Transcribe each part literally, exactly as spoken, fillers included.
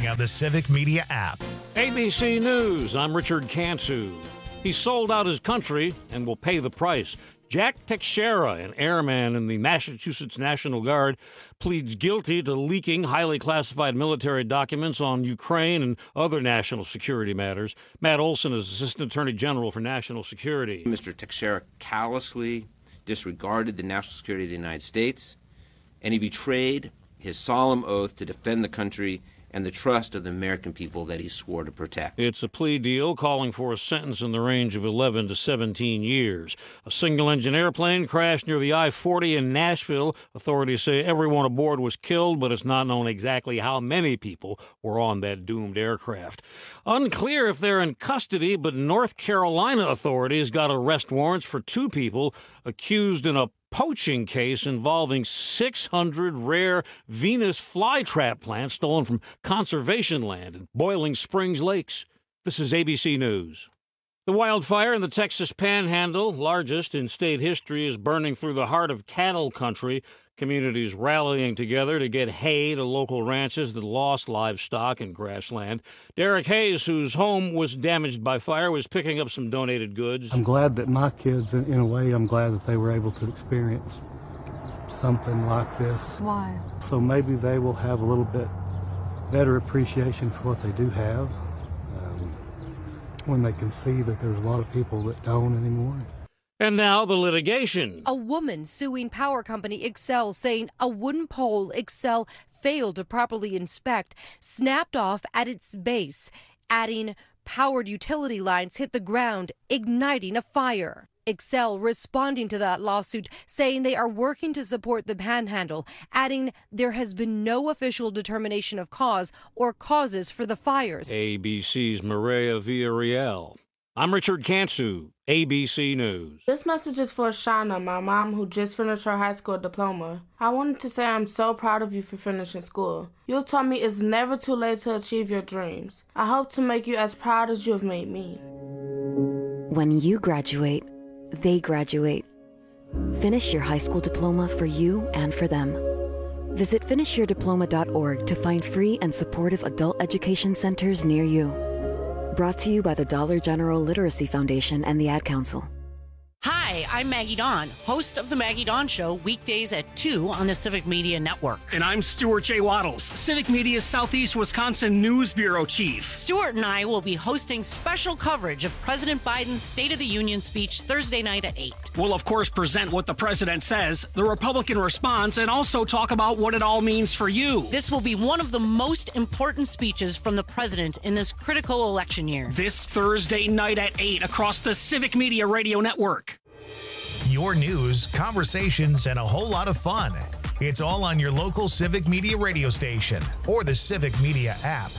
on the Civic Media app. A B C News, I'm Richard Cantu. He sold out his country and will pay the price. Jack Teixeira, an airman in the Massachusetts National Guard, pleads guilty to leaking highly classified military documents on Ukraine and other national security matters. Matt Olson is Assistant Attorney General for National Security. Mister Teixeira callously disregarded the national security of the United States, and he betrayed his solemn oath to defend the country and the trust of the American people that he swore to protect. It's a plea deal calling for a sentence in the range of eleven to seventeen years. A single-engine airplane crashed near the I forty in Nashville. Authorities say everyone aboard was killed, but it's not known exactly how many people were on that doomed aircraft. Unclear if they're in custody, but North Carolina authorities got arrest warrants for two people accused in a poaching case involving six hundred rare Venus flytrap plants stolen from conservation land in Boiling Springs Lakes. This is A B C News. The wildfire in the Texas Panhandle, largest in state history, is burning through the heart of cattle country. Communities rallying together to get hay to local ranches that lost livestock and grassland. Derek Hayes, whose home was damaged by fire, was picking up some donated goods. I'm glad that my kids, in a way, I'm glad that they were able to experience something like this. Why? So maybe they will have a little bit better appreciation for what they do have um, when they can see that there's a lot of people that don't anymore. And now the litigation. A woman suing power company Xcel, saying a wooden pole Xcel failed to properly inspect snapped off at its base, adding powered utility lines hit the ground, igniting a fire. Xcel responding to that lawsuit, saying they are working to support the Panhandle, adding there has been no official determination of cause or causes for the fires. A B C's Maria Villarreal. I'm Richard Cantu, A B C News. This message is for Shauna, my mom, who just finished her high school diploma. I wanted to say I'm so proud of you for finishing school. You taught me it's never too late to achieve your dreams. I hope to make you as proud as you have made me. When you graduate, they graduate. Finish your high school diploma for you and for them. Visit finish your diploma dot org to find free and supportive adult education centers near you. Brought to you by the Dollar General Literacy Foundation and the Ad Council. Hi, I'm Maggie Dawn, host of The Maggie Dawn Show, weekdays at two on the Civic Media Network. And I'm Stuart J. Waddles, Civic Media's Southeast Wisconsin News Bureau Chief. Stuart and I will be hosting special coverage of President Biden's State of the Union speech Thursday night at eight. We'll, of course, present what the president says, the Republican response, and also talk about what it all means for you. This will be one of the most important speeches from the president in this critical election year. This Thursday night at eight across the Civic Media Radio Network. Your news, conversations, and a whole lot of fun. It's all on your local Civic Media radio station or the Civic Media app.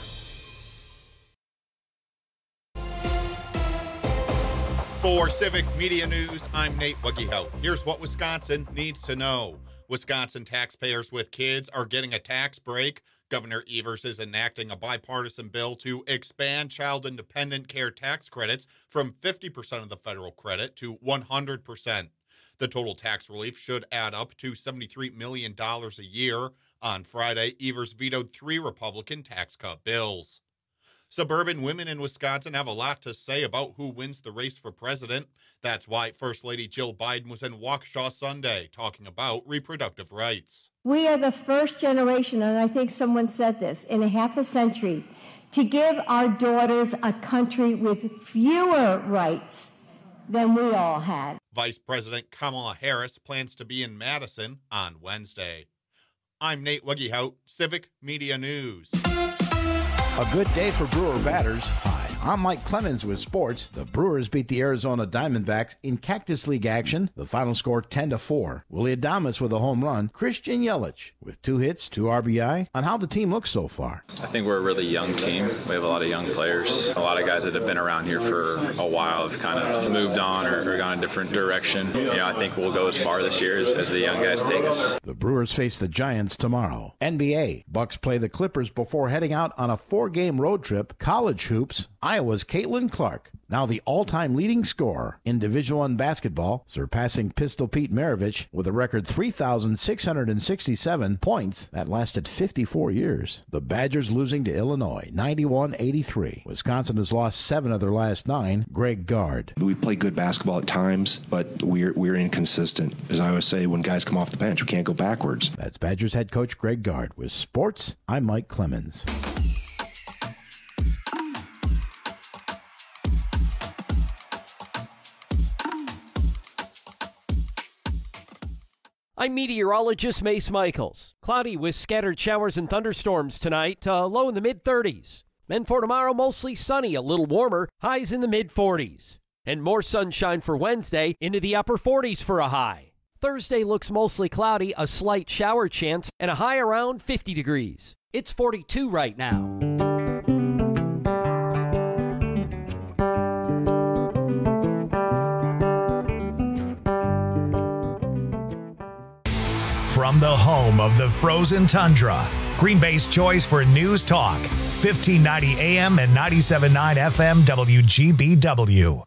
For Civic Media News, I'm Nate Wuggehout. Here's what Wisconsin needs to know. Wisconsin taxpayers with kids are getting a tax break. Governor Evers is enacting a bipartisan bill to expand child independent care tax credits from fifty percent of the federal credit to one hundred percent. The total tax relief should add up to seventy-three million dollars a year. On Friday, Evers vetoed three Republican tax cut bills. Suburban women in Wisconsin have a lot to say about who wins the race for president. That's why First Lady Jill Biden was in Waukesha Sunday talking about reproductive rights. We are the first generation, and I think someone said this, in a half a century, to give our daughters a country with fewer rights than we all had. Vice President Kamala Harris plans to be in Madison on Wednesday. I'm Nate Wuggehout, Civic Media News. A good day for Brewer batters. Hi, I'm Mike Clemens with sports. The Brewers beat the Arizona Diamondbacks in Cactus League action. The final score ten to four. Willie Adames with a home run. Christian Yelich with two hits, two R B I. On how the team looks so far. I think we're a really young team. We have a lot of young players. A lot of guys that have been around here for a while have kind of moved on or, or gone a different direction. You know, I think we'll go as far this year as, as the young guys take us. The Brewers face the Giants tomorrow. N B A. Bucks play the Clippers before heading out on a four-game road trip. College hoops. Iowa's Caitlin Clark now the all-time leading scorer in Division One basketball, surpassing Pistol Pete Maravich with a record three thousand six hundred sixty-seven points that lasted fifty-four years. The Badgers losing to Illinois, ninety-one eighty-three. Wisconsin has lost seven of their last nine. Greg Gard. We play good basketball at times, but we're we're inconsistent. As I always say, when guys come off the bench, we can't go backwards. That's Badgers head coach Greg Gard. With sports, I'm Mike Clemens. I'm meteorologist Mace Michaels. Cloudy with scattered showers and thunderstorms tonight, uh, low in the mid-thirties. And for tomorrow, mostly sunny, a little warmer, highs in the mid-forties. And more sunshine for Wednesday, into the upper forties for a high. Thursday looks mostly cloudy, a slight shower chance, and a high around fifty degrees. It's forty-two right now. From the home of the frozen tundra, Green Bay's choice for news talk, fifteen ninety A M and ninety-seven point nine F M W G B W.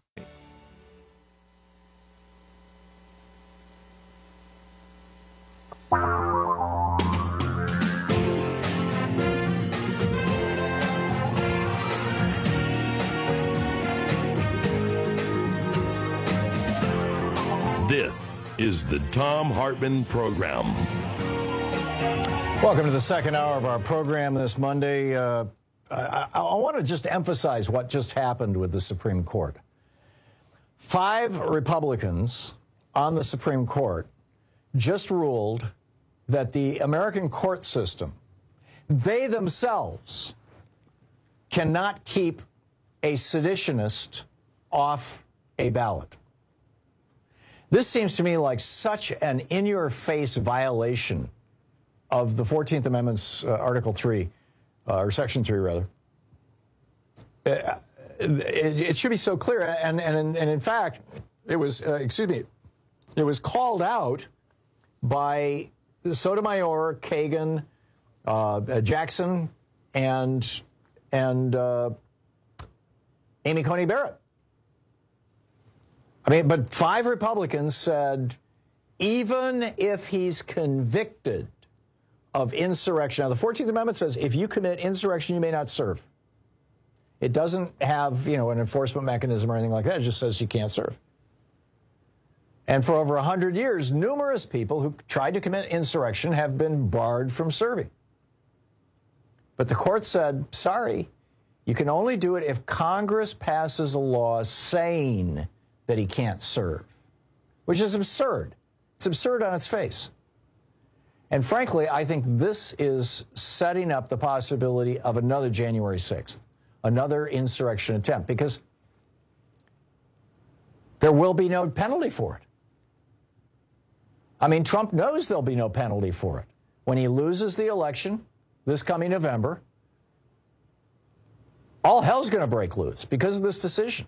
This is the Thom Hartmann Program. Welcome to the second hour of our program this Monday. Uh, I, I, I want to just emphasize what just happened with the Supreme Court. Five Republicans on the Supreme Court just ruled that the American court system, they themselves, cannot keep a seditionist off a ballot. This seems to me like such an in-your-face violation of the fourteenth Amendment's uh, Article three, uh, or Section three, rather. Uh, it, it should be so clear. And, and, and in fact, it was, uh, excuse me, it was called out by Sotomayor, Kagan, uh, Jackson, and, and uh, Amy Coney Barrett. I mean, but five Republicans said, even if he's convicted of insurrection. Now, the fourteenth Amendment says if you commit insurrection, you may not serve. It doesn't have, you know, an enforcement mechanism or anything like that. It just says you can't serve. And for over one hundred years, numerous people who tried to commit insurrection have been barred from serving. But the court said, sorry, you can only do it if Congress passes a law saying that he can't serve, which is absurd. It's absurd on its face. And frankly, I think this is setting up the possibility of another January sixth, another insurrection attempt, because there will be no penalty for it. I mean, Trump knows there'll be no penalty for it. When he loses the election this coming November, all hell's going to break loose because of this decision.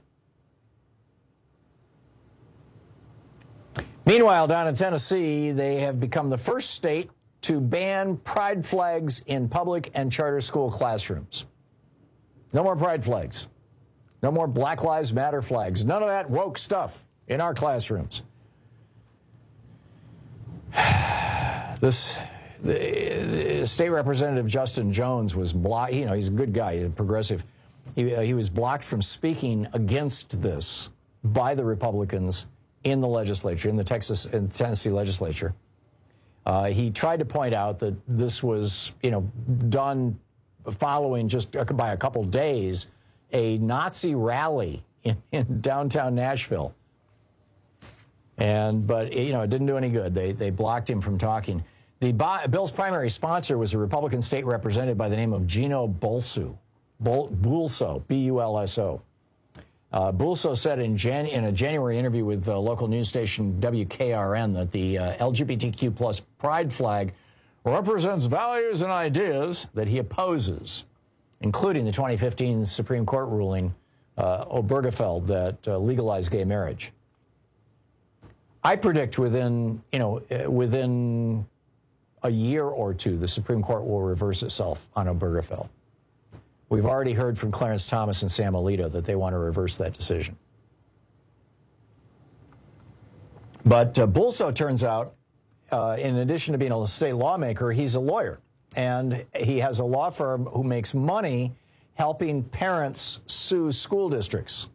Meanwhile, down in Tennessee, they have become the first state to ban pride flags in public and charter school classrooms. No more pride flags. No more Black Lives Matter flags. None of that woke stuff in our classrooms. This, the, the State Representative Justin Jones was blocked. You know, he's a good guy, a progressive. He, uh, he was blocked from speaking against this by the Republicans in the legislature, in the Texas and Tennessee legislature. Uh, he tried to point out that this was, you know, done following just by a couple days a Nazi rally in, in downtown Nashville. And, but, you know, it didn't do any good. They, they blocked him from talking. The bill's primary sponsor was a Republican state representative by the name of Gino Bulso, Bul Bulso, B U L S O. Uh, Bulso said in, Jan in a January interview with uh, local news station W K R N that the uh, L G B T Q plus pride flag represents values and ideas that he opposes, including the twenty fifteen Supreme Court ruling, uh, Obergefell, that uh, legalized gay marriage. I predict within, you know, uh, within a year or two, the Supreme Court will reverse itself on Obergefell. We've already heard from Clarence Thomas and Sam Alito that they want to reverse that decision. But uh, Bulso, turns out, uh, in addition to being a state lawmaker, he's a lawyer. And he has a law firm who makes money helping parents sue school districts.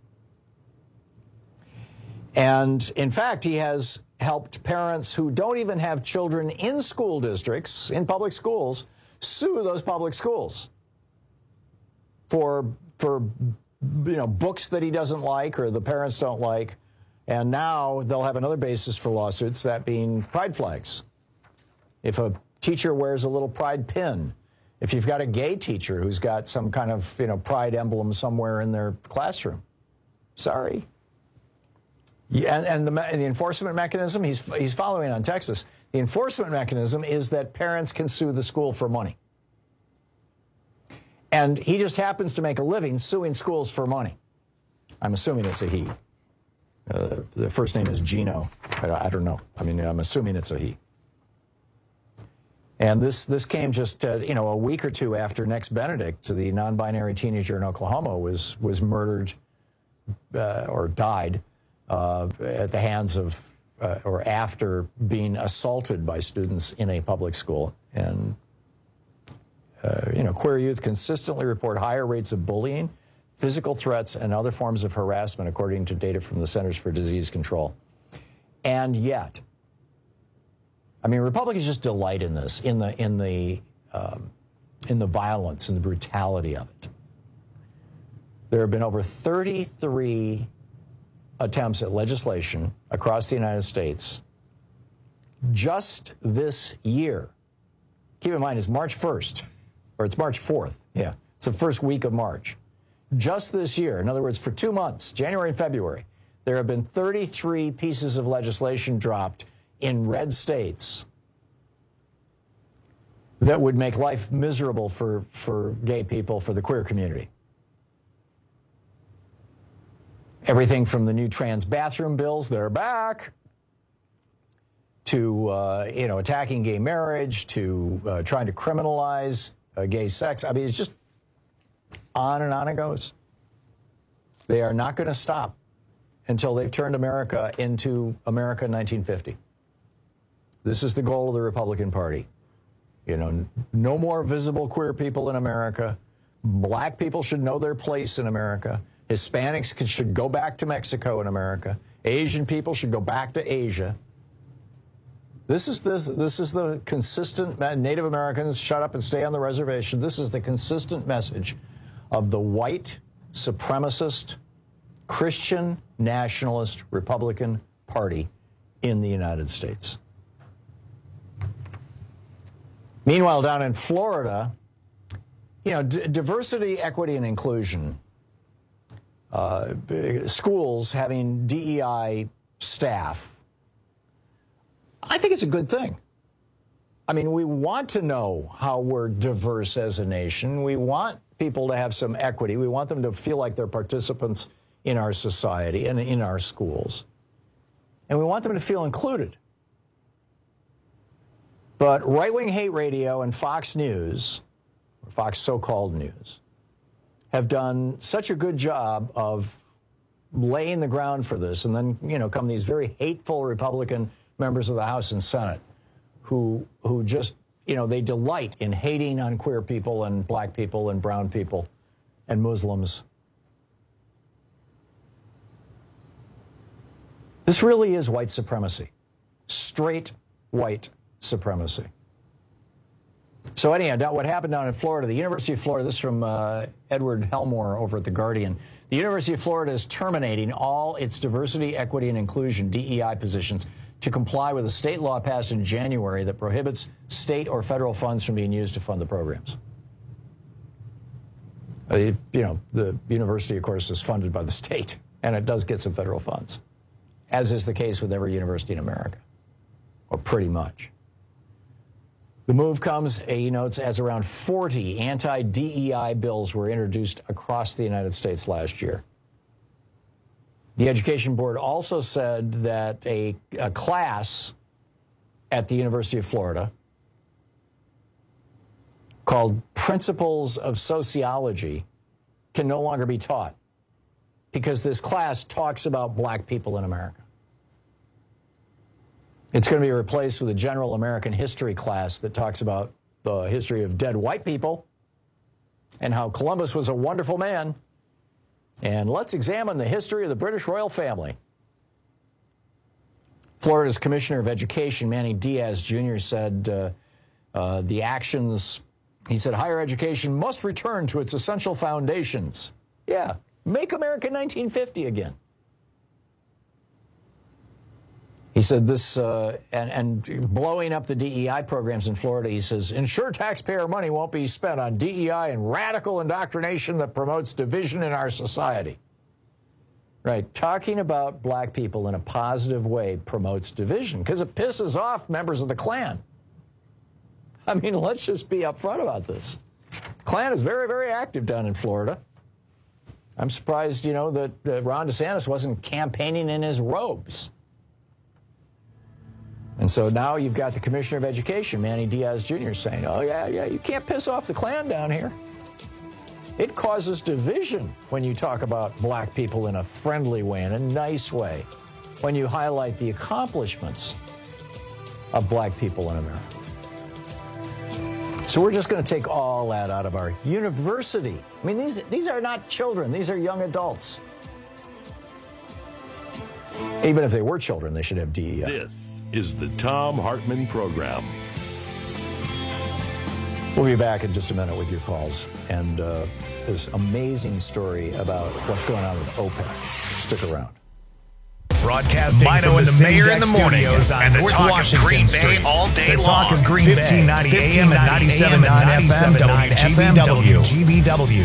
And in fact, he has helped parents who don't even have children in school districts, in public schools, sue those public schools for, for you know, books that he doesn't like or the parents don't like. And now they'll have another basis for lawsuits, that being pride flags. If a teacher wears a little pride pin, if you've got a gay teacher who's got some kind of, you know, pride emblem somewhere in their classroom, sorry. Yeah, and, and, the, and the enforcement mechanism, he's, he's following on Texas. The enforcement mechanism is that parents can sue the school for money. And he just happens to make a living suing schools for money. I'm assuming it's a he. Uh, the first name is Gino. I, I don't know. I mean, I'm assuming it's a he. And this this came just uh, you know a week or two after Next Benedict, the non-binary teenager in Oklahoma, was was murdered uh, or died uh, at the hands of uh, or after being assaulted by students in a public school. And uh, you know, queer youth consistently report higher rates of bullying, physical threats, and other forms of harassment, according to data from the Centers for Disease Control. And yet, I mean, Republicans just delight in this, in the in the um, in the violence and the brutality of it. There have been over thirty-three attempts at legislation across the United States just this year. Keep in mind, it's March first, or it's March fourth. Yeah, it's the first week of March. Just this year, in other words, for two months, January and February, there have been thirty-three pieces of legislation dropped in red states that would make life miserable for, for gay people, for the queer community. Everything from the new trans bathroom bills, they're back, to uh, you know, attacking gay marriage, to uh, trying to criminalize uh, gay sex. I mean, it's just on and on it goes. They are not going to stop until they've turned America into America in nineteen fifty. This is the goal of the Republican Party. You know, no more visible queer people in America. Black people should know their place in America. Hispanics could, should go back to Mexico in America. Asian people should go back to Asia. This is this this is the consistent, Native Americans, shut up and stay on the reservation. This is the consistent message of the white supremacist Christian nationalist Republican Party in the United States. Meanwhile, down in Florida, you know, d- diversity, equity, and inclusion, uh, schools having D E I staff, I think it's a good thing. I mean, we want to know how we're diverse as a nation. We want people to have some equity. We want them to feel like they're participants in our society and in our schools. And we want them to feel included. But right-wing hate radio and Fox News, or Fox so-called news, have done such a good job of laying the ground for this. And then, you know, come these very hateful Republican members of the House and Senate who who just, you know, they delight in hating on queer people and black people and brown people and Muslims. This really is white supremacy. Straight white supremacy. So anyhow, what happened down in Florida, the University of Florida, this is from uh, Edward Helmore over at The Guardian. The University of Florida is terminating all its diversity, equity, and inclusion, D E I positions, to comply with a state law passed in January that prohibits state or federal funds from being used to fund the programs. Uh, you know, the university, of course, is funded by the state, and it does get some federal funds, as is the case with every university in America, or pretty much. The move comes, he notes, as around forty anti-D E I bills were introduced across the United States last year. The Education Board also said that a, a class at the University of Florida called Principles of Sociology can no longer be taught because this class talks about black people in America. It's going to be replaced with a general American history class that talks about the history of dead white people and how Columbus was a wonderful man. And let's examine the history of the British royal family. Florida's Commissioner of Education, Manny Diaz Junior, said uh, uh, the actions, he said, higher education must return to its essential foundations. Yeah, make America nineteen fifty again. He said this, uh, and, and blowing up the D E I programs in Florida, he says, ensure taxpayer money won't be spent on D E I and radical indoctrination that promotes division in our society. Right, talking about black people in a positive way promotes division because it pisses off members of the Klan. I mean, let's just be upfront about this. The Klan is very, very active down in Florida. I'm surprised, you know, that uh, Ron DeSantis wasn't campaigning in his robes. And so now you've got the Commissioner of Education, Manny Diaz Junior, saying, oh, yeah, yeah, you can't piss off the Klan down here. It causes division when you talk about black people in a friendly way, in a nice way, when you highlight the accomplishments of black people in America. So we're just going to take all that out of our university. I mean, these, these are not children. These are young adults. Even if they were children, they should have D E I. This is the Thom Hartmann Program. We'll be back in just a minute with your calls and uh, this amazing story about what's going on with OPEC. Stick around. Broadcasting Mino and the, the Mayor in the morning and the talk Washington of Green Bay Street. All day the long. The talk of Green Bay. fifteen ninety A M and ninety-seven point nine F M W G B W.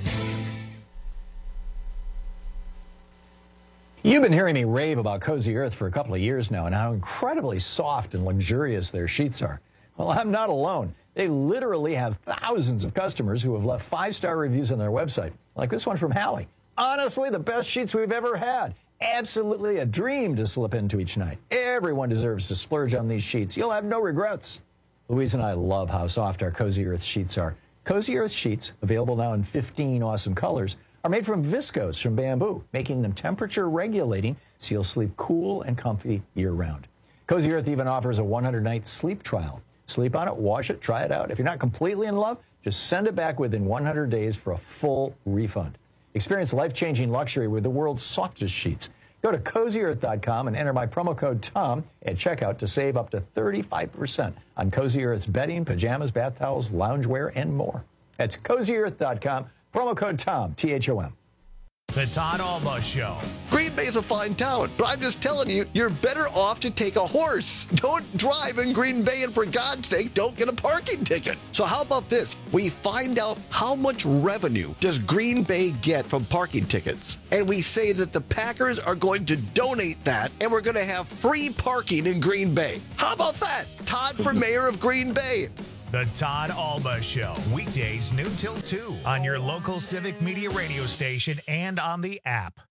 You've been hearing me rave about Cozy Earth for a couple of years now and how incredibly soft and luxurious their sheets are. Well, I'm not alone. They literally have thousands of customers who have left five-star reviews on their website, like this one from Hallie. Honestly, the best sheets we've ever had. Absolutely a dream to slip into each night. Everyone deserves to splurge on these sheets. You'll have no regrets. Louise and I love how soft our Cozy Earth sheets are. Cozy Earth sheets, available now in fifteen awesome colors, are made from viscose from bamboo, making them temperature regulating so you'll sleep cool and comfy year-round. Cozy Earth even offers a one hundred night sleep trial. Sleep on it, wash it, try it out. If you're not completely in love, just send it back within one hundred days for a full refund. Experience life-changing luxury with the world's softest sheets. Go to cozy earth dot com and enter my promo code TOM at checkout to save up to thirty-five percent on Cozy Earth's bedding, pajamas, bath towels, loungewear, and more. That's cozy earth dot com, promo code TOM, T H O M. The Todd Alba Show. Green Bay's a fine town, but I'm just telling you, you're better off to take a horse. Don't drive in Green Bay, and for God's sake, don't get a parking ticket. So how about this? We find out how much revenue does Green Bay get from parking tickets, and we say that the Packers are going to donate that, and we're going to have free parking in Green Bay. How about that? Todd for mayor of Green Bay. The Todd Alba Show, weekdays noon till two on your local Civic Media radio station and on the app.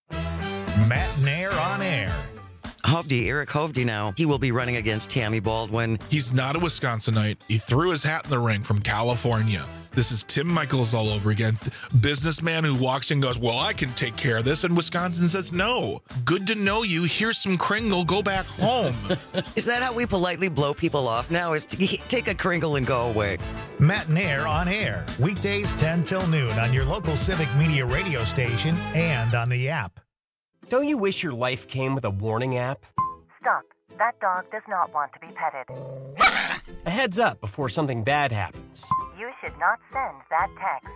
Matt Nair on air. Hovde, Eric Hovde now. He will be running against Tammy Baldwin. He's not a Wisconsinite. He threw his hat in the ring from California. This is Tim Michaels all over again. Businessman who walks in and goes, well, I can take care of this. And Wisconsin says, no. Good to know you. Here's some Kringle. Go back home. Is that how we politely blow people off now? Is to take a Kringle and go away? Matt Nair on air. Weekdays ten till noon on your local Civic Media radio station and on the app. Don't you wish your life came with a warning app? Stop. That dog does not want to be petted. A heads up before something bad happens. You should not send that text.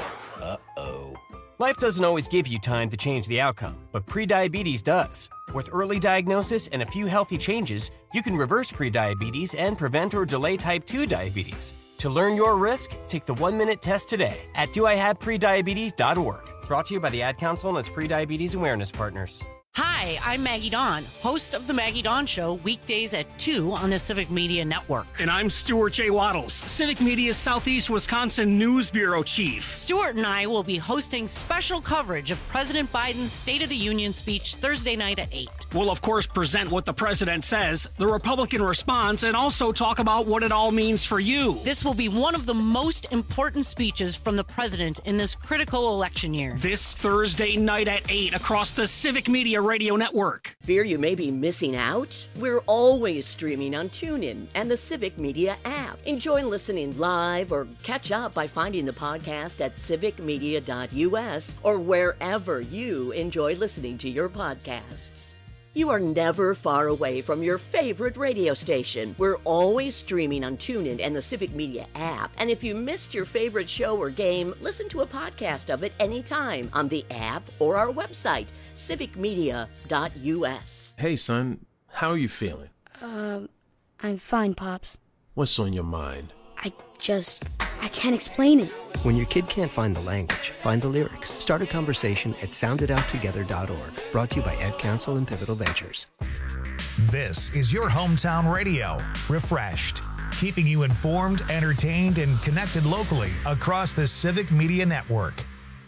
Uh-oh. Life doesn't always give you time to change the outcome, but prediabetes does. With early diagnosis and a few healthy changes, you can reverse prediabetes and prevent or delay type two diabetes. To learn your risk, take the one-minute test today at do I have prediabetes dot org. Brought to you by the Ad Council and its prediabetes awareness partners. Hi, Hi, I'm Maggie Dawn, host of The Maggie Dawn Show, weekdays at two on the Civic Media Network. And I'm Stuart J. Waddles, Civic Media's Southeast Wisconsin News Bureau Chief. Stuart and I will be hosting special coverage of President Biden's State of the Union speech Thursday night at eight. We'll, of course, present what the president says, the Republican response, and also talk about what it all means for you. This will be one of the most important speeches from the president in this critical election year. This Thursday night at eight across the Civic Media Radio Network. Fear you may be missing out? We're always streaming on TuneIn and the Civic Media app. Enjoy listening live or catch up by finding the podcast at civic media dot u s or wherever you enjoy listening to your podcasts. You are never far away from your favorite radio station. We're always streaming on TuneIn and the Civic Media app. And if you missed your favorite show or game, listen to a podcast of it anytime on the app or our website, civic media dot u s. Hey, son, how are you feeling? Um, I'm fine, Pops. What's on your mind? I just, I can't explain it. When your kid can't find the language, find the lyrics. Start a conversation at sound it out together dot org. Brought to you by Ed Council and Pivotal Ventures. This is your hometown radio, Refreshed, keeping you informed, entertained, and connected locally across the Civic Media Network.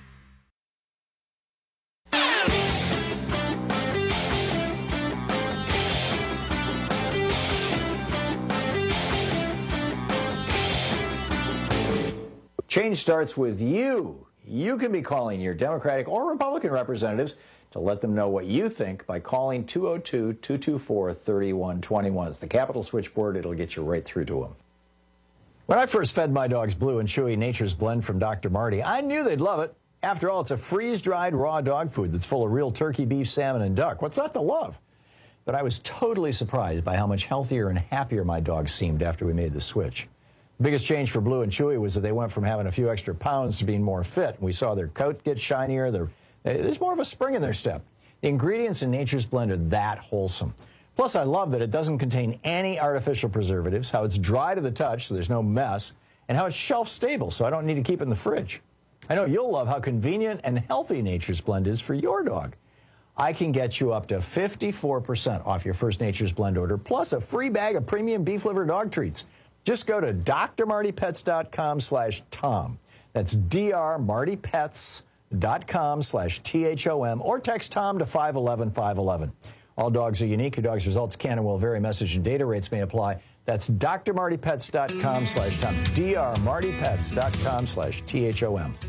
Change starts with you. You can be calling your Democratic or Republican representatives to let them know what you think by calling two oh two, two two four, three one two one. It's the Capitol switchboard. It'll get you right through to them. When I first fed my dogs Blue and Chewy Nature's Blend from Doctor Marty, I knew they'd love it. After all, it's a freeze-dried raw dog food that's full of real turkey, beef, salmon, and duck. What's not to love? But I was totally surprised by how much healthier and happier my dogs seemed after we made the switch. The biggest change for Blue and Chewy was that they went from having a few extra pounds to being more fit. We saw their coat get shinier. Their, there's more of a spring in their step. The ingredients in Nature's Blend are that wholesome. Plus, I love that it doesn't contain any artificial preservatives, how it's dry to the touch so there's no mess, and how it's shelf-stable so I don't need to keep it in the fridge. I know you'll love how convenient and healthy Nature's Blend is for your dog. I can get you up to fifty-four percent off your first Nature's Blend order, plus a free bag of premium beef liver dog treats. Just go to d r marty pets dot com slash tom. That's d r marty pets dot com slash T H O M or text Tom to five one one, five one one. All dogs are unique. Your dog's results can and will vary. Message and data rates may apply. That's d r marty pets dot com slash tom. d r marty pets dot com slash T H O M.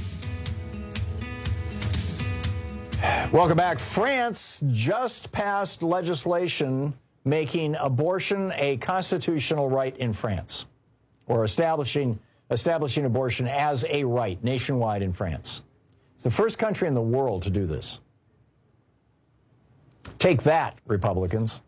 Welcome back. France just passed legislation making abortion a constitutional right in France, or establishing establishing abortion as a right nationwide in France. It's the first country in the world to do this. Take that, Republicans.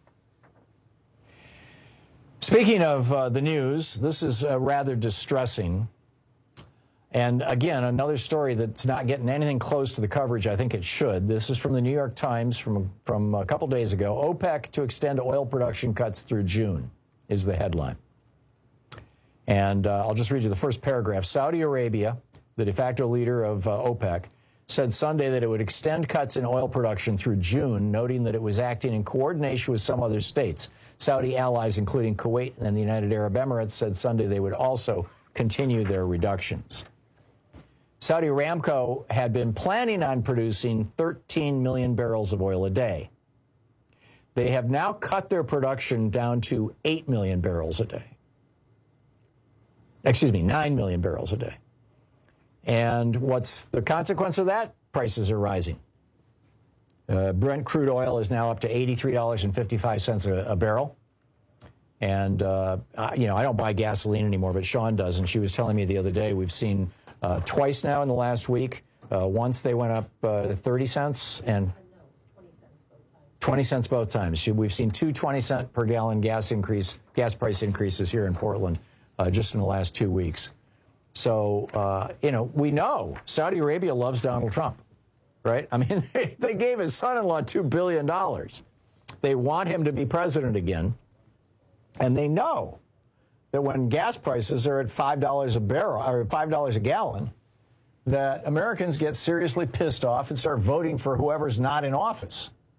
Speaking of uh, the news, this is uh, rather distressing. And again, another story that's not getting anything close to the coverage I think it should. This is from the New York Times from, from a couple days ago. OPEC to extend oil production cuts through June is the headline. And uh, I'll just read you the first paragraph. Saudi Arabia, the de facto leader of uh, OPEC, said Sunday that it would extend cuts in oil production through June, noting that it was acting in coordination with some other states. Saudi allies, including Kuwait and the United Arab Emirates, said Sunday they would also continue their reductions. Saudi Aramco had been planning on producing thirteen million barrels of oil a day. They have now cut their production down to eight million barrels a day. Excuse me, nine million barrels a day. And what's the consequence of that? Prices are rising. Uh, Brent crude oil is now up to eighty-three dollars and fifty-five cents a, a barrel. And, uh, I, you know, I don't buy gasoline anymore, but Sean does. And she was telling me the other day we've seen uh, twice now in the last week. Uh, once they went up uh, thirty cents and twenty cents both times. We've seen two twenty cent per gallon gas increase, gas price increases here in Portland uh, just in the last two weeks. So, uh, you know, we know Saudi Arabia loves Donald Trump, right? I mean, they, they gave his son-in-law two billion dollars. They want him to be president again. And they know that when gas prices are at five dollars a barrel, or five dollars a gallon, that Americans get seriously pissed off and start voting for whoever's not in office.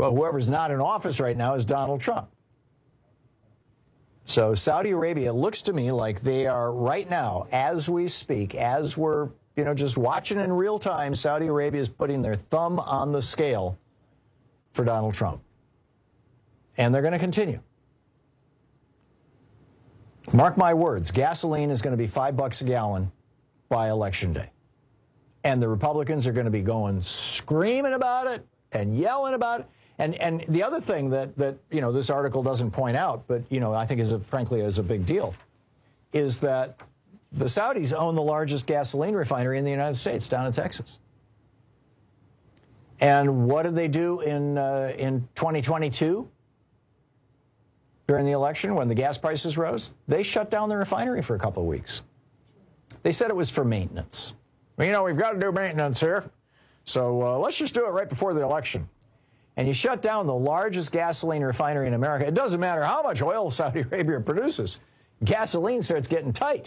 Well, whoever's not in office right now is Donald Trump. So Saudi Arabia, it looks to me like they are right now, as we speak, as we're, you know, just watching in real time, Saudi Arabia is putting their thumb on the scale for Donald Trump. And they're going to continue. Mark my words, gasoline is going to be five bucks a gallon by Election Day. And the Republicans are going to be going screaming about it and yelling about it. And and the other thing that, that you know, this article doesn't point out, but, you know, I think is a, frankly is a big deal, is that the Saudis own the largest gasoline refinery in the United States, down in Texas. And what did they do in uh, in twenty twenty-two during the election when the gas prices rose? They shut down the refinery for a couple of weeks. They said it was for maintenance. Well, you know, we've got to do maintenance here, so uh, let's just do it right before the election. And you shut down the largest gasoline refinery in America. It doesn't matter how much oil Saudi Arabia produces. Gasoline starts getting tight.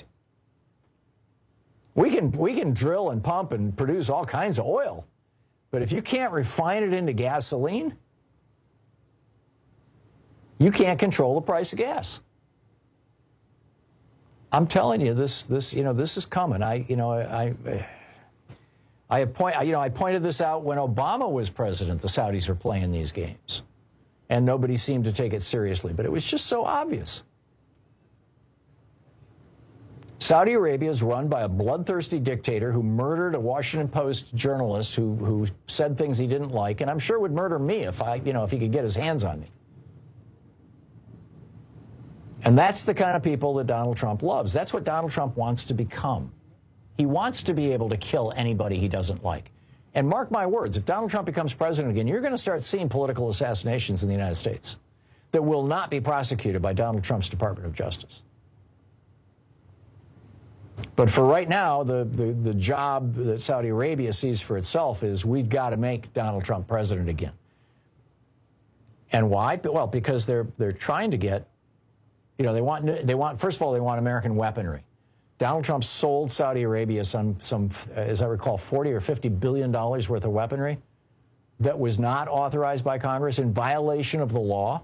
We can, we can drill and pump and produce all kinds of oil. But if you can't refine it into gasoline, you can't control the price of gas. I'm telling you, this, this, you know, this is coming. I, you know, I, I, I point, you know, I pointed this out when Obama was president. The Saudis were playing these games, and nobody seemed to take it seriously. But it was just so obvious. Saudi Arabia is run by a bloodthirsty dictator who murdered a Washington Post journalist who who said things he didn't like, and I'm sure would murder me if I, you know, if he could get his hands on me. And that's the kind of people that Donald Trump loves. That's what Donald Trump wants to become. He wants to be able to kill anybody he doesn't like. And mark my words, if Donald Trump becomes president again, you're going to start seeing political assassinations in the United States that will not be prosecuted by Donald Trump's Department of Justice. But for right now, the, the, the job that Saudi Arabia sees for itself is we've got to make Donald Trump president again. And why? Well, because they're they're trying to get, you know, they want they want first of all they want American weaponry. Donald Trump sold Saudi Arabia some some, as I recall, forty or fifty billion dollars worth of weaponry that was not authorized by Congress in violation of the law.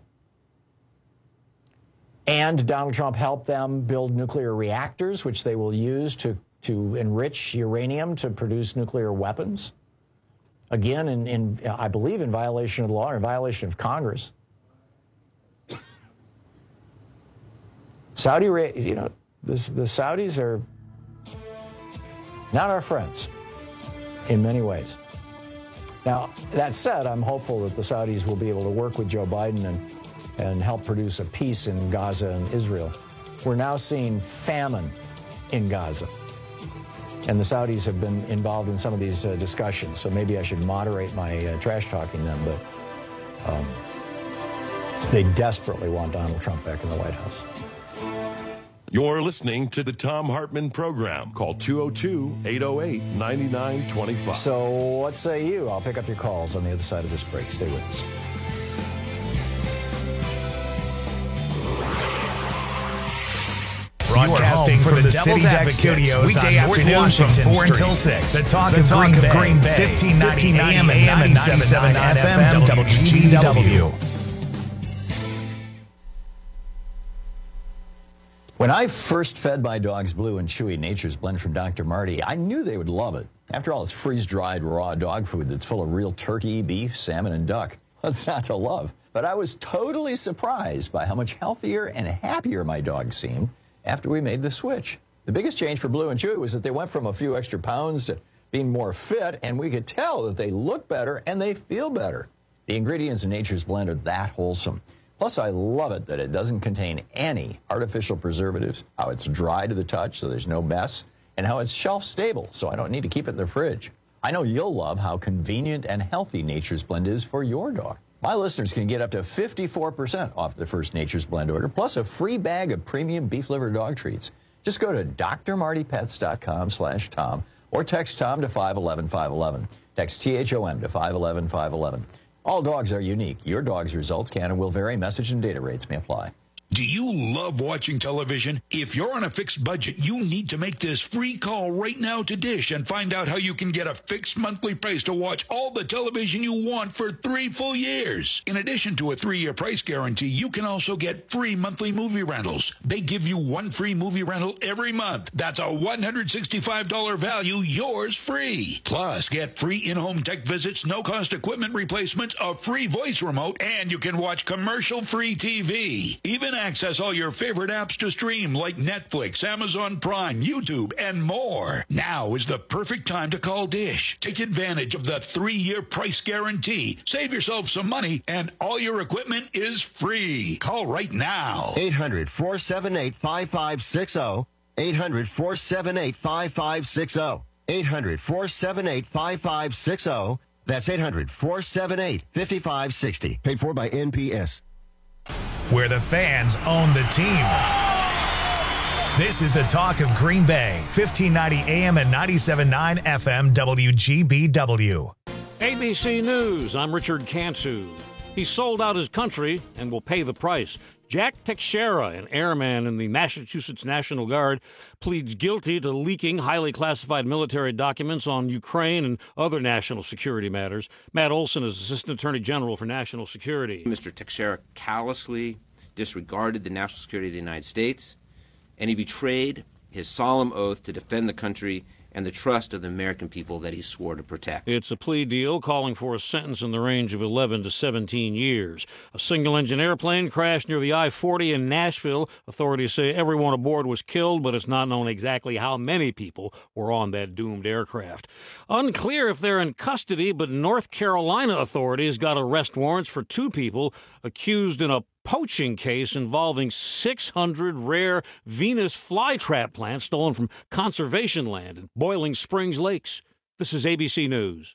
And Donald Trump helped them build nuclear reactors, which they will use to, to enrich uranium to produce nuclear weapons. Again, in, in, I believe in violation of the law or in violation of Congress. Saudi Arabia, you know, this, the Saudis are not our friends in many ways. Now, that said, I'm hopeful that the Saudis will be able to work with Joe Biden and and help produce a peace in Gaza and Israel. We're now seeing famine in Gaza. And the Saudis have been involved in some of these uh, discussions, so maybe I should moderate my uh, trash-talking them, but um, they desperately want Donald Trump back in the White House. You're listening to the Thom Hartmann Program. Call two oh two, eight oh eight, nine nine two five. So what say you? I'll pick up your calls on the other side of this break. Stay with us. Broadcasting from the, the Devil's Advocate Studios weekday afternoons from four until six. The Talk, the talk of, Green, of Green Bay, fifteen ninety A M and ninety-seven point nine F M, W G B W. When I first fed my dogs Blue and Chewy Nature's Blend from Doctor Marty, I knew they would love it. After all, it's freeze-dried raw dog food that's full of real turkey, beef, salmon, and duck. What's not to love? But I was totally surprised by how much healthier and happier my dogs seemed after we made the switch. The biggest change for Blue and Chewy was that they went from a few extra pounds to being more fit, and we could tell that they look better and they feel better. The ingredients in Nature's Blend are that wholesome. Plus, I love it that it doesn't contain any artificial preservatives, how it's dry to the touch so there's no mess, and how it's shelf stable so I don't need to keep it in the fridge. I know you'll love how convenient and healthy Nature's Blend is for your dog. My listeners can get up to fifty-four percent off the first Nature's Blend order, plus a free bag of premium beef liver dog treats. Just go to d r marty pets dot com slash Tom or text Tom to five one one, five one one. Text T H O M to five one one, five one one. All dogs are unique. Your dog's results can and will vary. Message and data rates may apply. Do you love watching television? If you're on a fixed budget, you need to make this free call right now to Dish and find out how you can get a fixed monthly price to watch all the television you want for three full years. In addition to a three-year price guarantee, you can also get free monthly movie rentals. They give you one free movie rental every month. That's a one hundred sixty-five dollars value, yours free. Plus, get free in-home tech visits, no-cost equipment replacements, a free voice remote, and you can watch commercial-free T V. Even access all your favorite apps to stream like Netflix, Amazon Prime, YouTube, and more. Now is the perfect time to call Dish. Take advantage of the three-year price guarantee. Save yourself some money, and all your equipment is free. Call right now. eight hundred, four seven eight, five five six zero. eight hundred, four seven eight, five five six zero. eight hundred, four seven eight, five five six zero. That's eight hundred, four seven eight, five five six zero. Paid for by N P S. Where the fans own the team. This is the talk of Green Bay, fifteen ninety A M and ninety-seven point nine F M W G B W. A B C News, I'm Richard Cantu. He sold out his country and will pay the price. Jack Teixeira, an airman in the Massachusetts National Guard, pleads guilty to leaking highly classified military documents on Ukraine and other national security matters. Matt Olson is Assistant Attorney General for National Security. Mister Teixeira callously disregarded the national security of the United States, and he betrayed his solemn oath to defend the country and the trust of the American people that he swore to protect. It's a plea deal calling for a sentence in the range of eleven to seventeen years. A single-engine airplane crashed near the I forty in Nashville. Authorities say everyone aboard was killed, but it's not known exactly how many people were on that doomed aircraft. Unclear if they're in custody, but North Carolina authorities got arrest warrants for two people accused in a poaching case involving six hundred rare Venus flytrap plants stolen from conservation land in Boiling Springs Lakes. This is A B C News.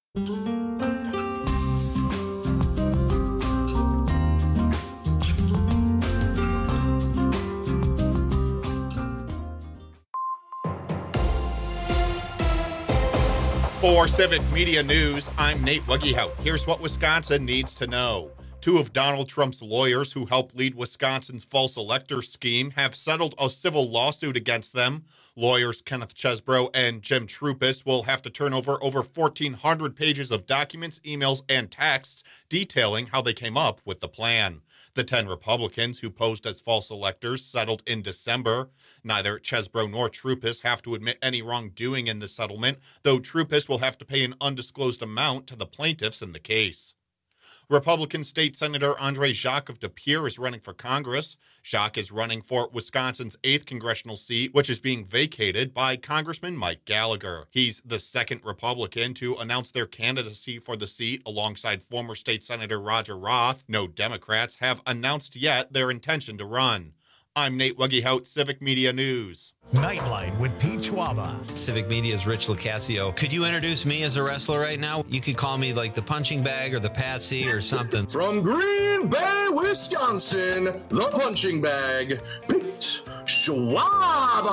For Civic Media News, I'm Nate Wuggyhout. Here's what Wisconsin needs to know. Two of Donald Trump's lawyers who helped lead Wisconsin's false elector scheme have settled a civil lawsuit against them. Lawyers Kenneth Chesbro and Jim Troupis will have to turn over over fourteen hundred pages of documents, emails, and texts detailing how they came up with the plan. The ten Republicans who posed as false electors settled in December. Neither Chesbro nor Troupis have to admit any wrongdoing in the settlement, though Troupis will have to pay an undisclosed amount to the plaintiffs in the case. Republican State Senator Andre Jacques of De Pere is running for Congress. Jacques is running for Wisconsin's eighth congressional seat, which is being vacated by Congressman Mike Gallagher. He's the second Republican to announce their candidacy for the seat alongside former State Senator Roger Roth. No Democrats have announced yet their intention to run. I'm Nate Wuggyhout, Civic Media News. Nightlight with Pete Schwaba. Civic Media's Rich Lucasio. Could you introduce me as a wrestler right now? You could call me like the punching bag or the patsy or something. From Green Bay, Wisconsin, the punching bag, Pete Schwaba.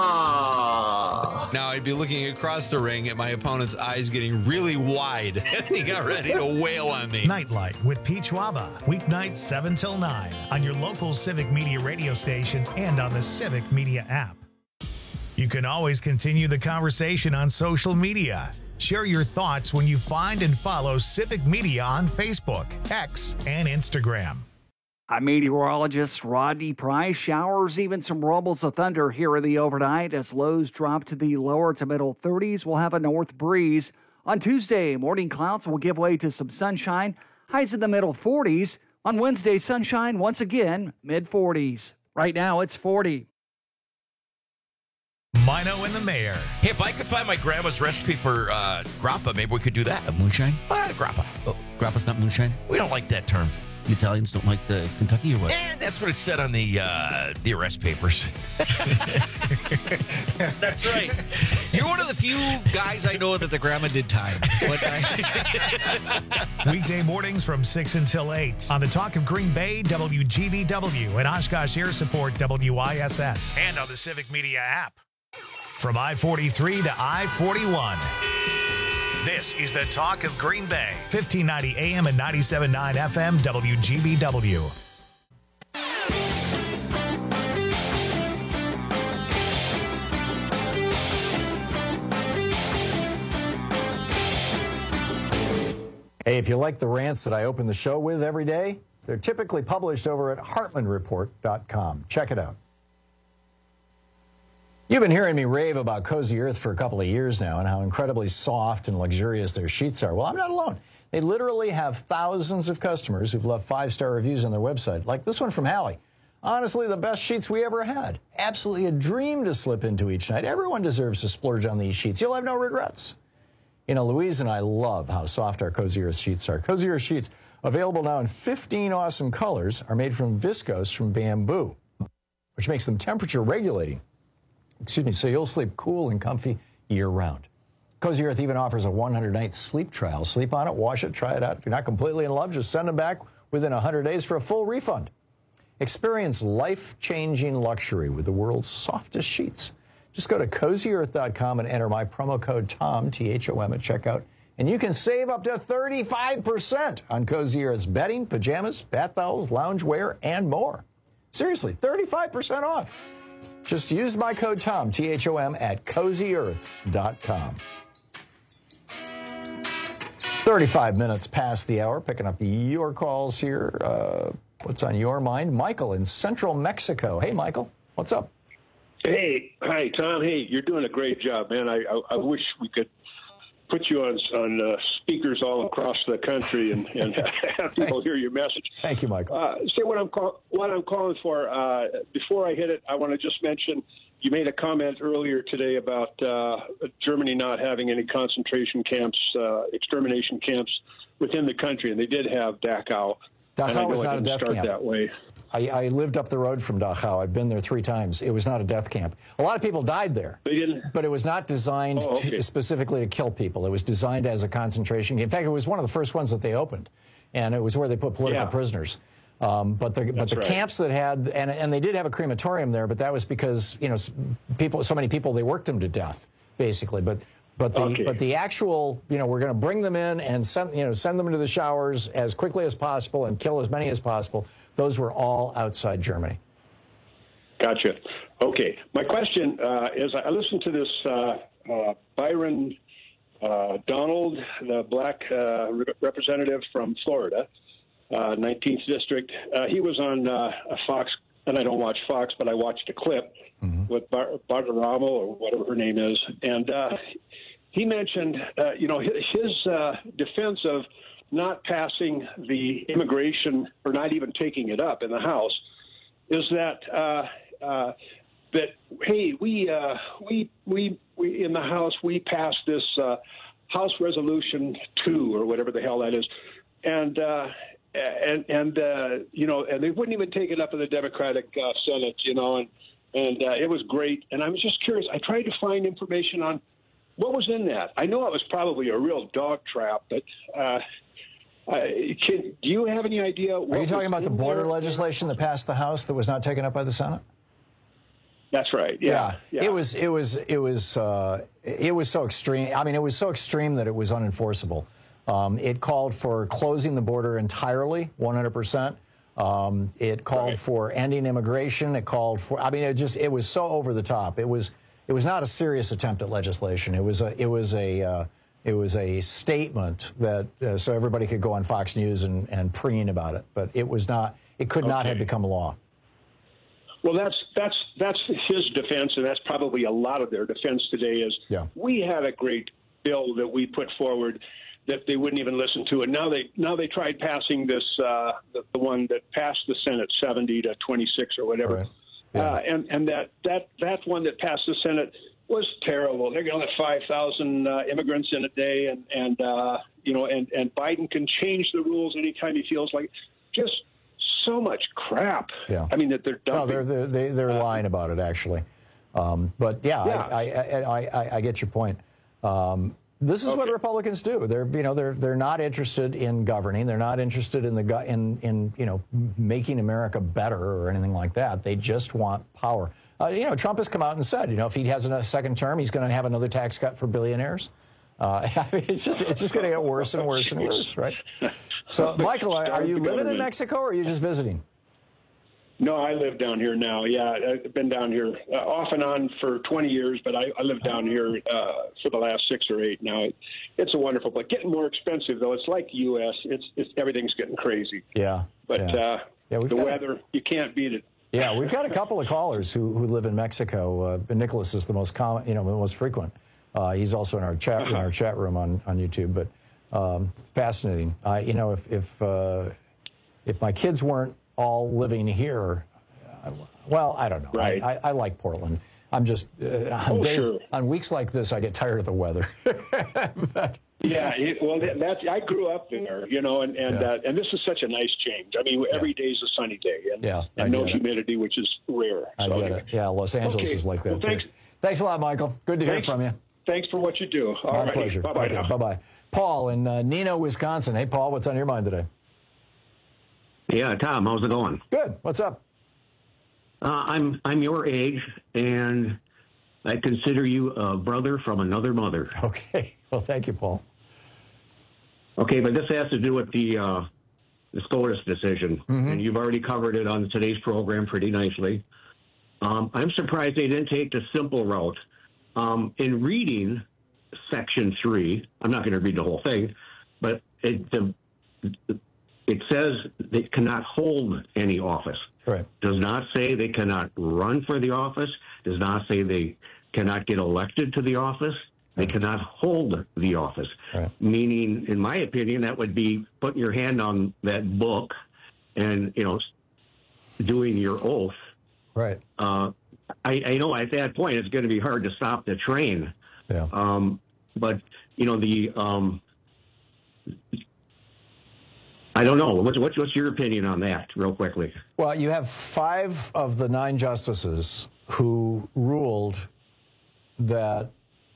Now I'd be looking across the ring at my opponent's eyes getting really wide as he got ready to wail on me. Nightlight with Pete Schwaba. Weeknights seven till nine on your local Civic Media radio station and on the Civic Media app. You can always continue the conversation on social media. Share your thoughts when you find and follow Civic Media on Facebook, X, and Instagram. I'm meteorologist Rodney Price. Showers, even some rumbles of thunder here in the overnight as lows drop to the lower to middle thirties. We'll have a north breeze. On Tuesday, morning clouds will give way to some sunshine. Highs in the middle forties. On Wednesday, sunshine once again, mid forties. Right now, it's forty. Mino and the Mayor. Hey, if I could find my grandma's recipe for uh, grappa, maybe we could do that. A moonshine? Uh, grappa. Oh, grappa's not moonshine? We don't like that term. The Italians don't like the Kentucky or what? And that's what it said on the uh, the arrest papers. That's right. You're one of the few guys I know that the grandma did time. Weekday mornings from six until eight on the Talk of Green Bay, W G B W, and Oshkosh Air Support, W I S S, and on the Civic Media app. From I forty-three to I forty-one. This is the Talk of Green Bay, fifteen ninety A M and ninety-seven point nine F M, W G B W. Hey, if you like the rants that I open the show with every day, they're typically published over at Hartman Report dot com. Check it out. You've been hearing me rave about Cozy Earth for a couple of years now and how incredibly soft and luxurious their sheets are. Well, I'm not alone. They literally have thousands of customers who've left five-star reviews on their website, like this one from Hallie. Honestly, the best sheets we ever had. Absolutely a dream to slip into each night. Everyone deserves to splurge on these sheets. You'll have no regrets. You know, Louise and I love how soft our Cozy Earth sheets are. Cozy Earth sheets, available now in fifteen awesome colors, are made from viscose from bamboo, which makes them temperature regulating. Excuse me, so you'll sleep cool and comfy year-round. Cozy Earth even offers a one hundred night sleep trial. Sleep on it, wash it, try it out. If you're not completely in love, just send them back within one hundred days for a full refund. Experience life-changing luxury with the world's softest sheets. Just go to Cozy Earth dot com and enter my promo code TOM, T H O M, at checkout, and you can save up to thirty-five percent on Cozy Earth's bedding, pajamas, bath towels, loungewear, and more. Seriously, thirty-five percent off. Just use my code TOM, T H O M, at Cozy Earth dot com. thirty-five minutes past the hour, picking up your calls here. Uh, what's on your mind? Michael in central Mexico. Hey, Michael, what's up? Hey, hi, Tom. Hey, you're doing a great job, man. I I, I wish we could put you on on uh, speakers all across the country and, and have people hear your message. Thank you, Michael. Uh, say what I'm call, what I'm calling for. Uh, before I hit it, I want to just mention you made a comment earlier today about uh, Germany not having any concentration camps, uh, extermination camps within the country, and they did have Dachau. Dachau was not a death camp. That way. I, I lived up the road from Dachau. I've been there three times. It was not a death camp. A lot of people died there. They didn't. But it was not designed oh, okay. to, specifically to kill people. It was designed as a concentration camp. In fact, it was one of the first ones that they opened, and it was where they put political yeah. prisoners. Um, but the but the right. camps that had and and they did have a crematorium there, but that was because you know people so many people they worked them to death basically. But but the okay. but the actual you know we're going to bring them in and send you know send them into the showers as quickly as possible and kill as many as possible. Those were all outside Germany. Gotcha. Okay. My question uh, is, I listened to this uh, uh, Byron uh, Donald, the black uh, re- representative from Florida, uh, nineteenth District. Uh, he was on uh, a Fox, and I don't watch Fox, but I watched a clip mm-hmm. with Bar- Bardaramo, or whatever her name is, and uh, he mentioned, uh, you know, his, his uh, defense of not passing the immigration or not even taking it up in the House is that uh, uh, that hey we uh, we we we in the House we passed this uh, House Resolution two or whatever the hell that is, and uh, and and uh, you know and they wouldn't even take it up in the Democratic uh, Senate, you know, and and uh, it was great. And I was just curious. I tried to find information on what was in that. I know it was probably a real dog trap, but. Uh, Uh, can, do you have any idea? What Are you talking about the border there? legislation that passed the House that was not taken up by the Senate? That's right. Yeah, yeah. yeah. It was. It was. It was. Uh, it was so extreme. I mean, it was so extreme that it was unenforceable. Um, it called for closing the border entirely, one hundred percent. Um, it called right. for ending immigration. It called for. I mean, it just. It was so over the top. It was. It was not a serious attempt at legislation. It was a. It was a. Uh, It was a statement that uh, so everybody could go on Fox News and, and preen about it, but it was not. It could okay. not have become law. Well, that's that's that's his defense, and that's probably a lot of their defense today. Is yeah. we had a great bill that we put forward that they wouldn't even listen to, and now they now they tried passing this uh, the, the one that passed the Senate seventy to twenty-six or whatever, right. yeah. uh, and and that that that one that passed the Senate. Was terrible. They're going to let five thousand uh, immigrants in a day, and and uh, you know, and, and Biden can change the rules anytime he feels like. Just so much crap. Yeah. I mean that they're dumping. No, they're they're they, they're uh, lying about it actually. Um, but yeah, yeah. I, I, I, I I get your point. Um, this is okay. what Republicans do. They're you know they're they're not interested in governing. They're not interested in the in in you know making America better or anything like that. They just want power. Uh, you know, Trump has come out and said, you know, if he has a second term, he's going to have another tax cut for billionaires. Uh, I mean, it's just it's just going to get worse and worse and worse, right? So, Michael, are, are you living in Mexico or are you just visiting? No, I live down here now. Yeah, I've been down here uh, off and on for twenty years, but I, I live down here uh, for the last six or eight now. It, it's a wonderful place. Getting more expensive, though. It's like the U S It's, it's everything's getting crazy. Yeah. But yeah. Uh, yeah, the weather, a, you can't beat it. Yeah, we've got a couple of callers who, who live in Mexico. Uh, Nicholas is the most common, you know, the most frequent. Uh, he's also in our chat in our chat room on, on YouTube. But um, fascinating. I, you know, if if uh, if my kids weren't all living here, uh, well, I don't know. Right. I, I, I like Portland. I'm just uh, on Oh, days sure. on weeks like this, I get tired of the weather. But, Yeah, it, well, that, that's I grew up there, you know, and and Yeah. uh, and this is such a nice change. I mean, every day is a sunny day, and, Yeah, I and no get it. humidity, which is rare. I So get anyway. it. Yeah, Los Angeles Okay. is like that Well, too. thanks. Thanks a lot, Michael. Good to Thanks. hear from you. Thanks for what you do. All My right, pleasure. bye bye Okay, now. bye bye. Paul in uh, Neenah, Wisconsin. Hey, Paul, what's on your mind today? Yeah, Tom, how's it going? Good. What's up? Uh, I'm I'm your age, and I consider you a brother from another mother. Okay. Well, thank you, Paul. Okay, but this has to do with the uh, the SCOTUS decision, Mm-hmm. and you've already covered it on today's program pretty nicely. Um, I'm surprised they didn't take the simple route. Um, in reading Section three, I'm not going to read the whole thing, but it, the, it says they cannot hold any office. Right. Does not say they cannot run for the office. Does not say they cannot get elected to the office. They cannot hold the office. Right. Meaning, in my opinion, that would be putting your hand on that book and, you know, doing your oath. Right. Uh, I, I know at that point it's going to be hard to stop the train. Yeah. Um, but, you know, the... Um, I don't know. What's, what's, what's your opinion on that, real quickly? Well, you have five of the nine justices who ruled that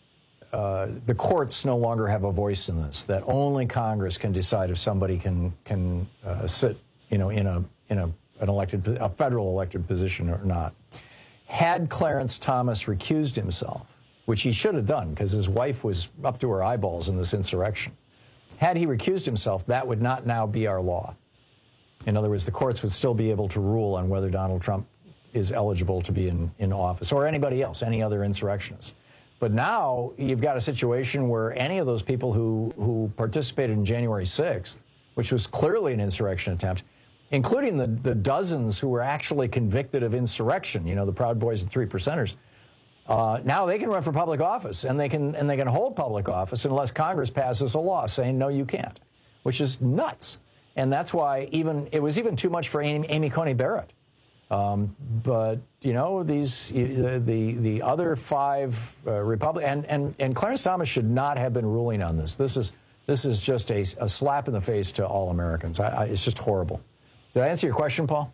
uh, the courts no longer have a voice in this. That only Congress can decide if somebody can can uh, sit, you know, in a in a an elected a federal elected position or not. Had Clarence Thomas recused himself, which he should have done because his wife was up to her eyeballs in this insurrection. Had he recused himself, that would not now be our law. In other words, the courts would still be able to rule on whether Donald Trump is eligible to be in, in office, or anybody else, any other insurrectionist. But now you've got a situation where any of those people who, who participated in January sixth, which was clearly an insurrection attempt, including the, the dozens who were actually convicted of insurrection, you know, the Proud Boys and Three Percenters, Uh, now they can run for public office, and they can and they can hold public office unless Congress passes a law saying no, you can't, which is nuts. And that's why even it was even too much for Amy, Amy Coney Barrett. Um, but you know these the the, the other five uh, Republic and, and and Clarence Thomas should not have been ruling on this. This is this is just a, a slap in the face to all Americans. I, I, it's just horrible. Did I answer your question, Paul?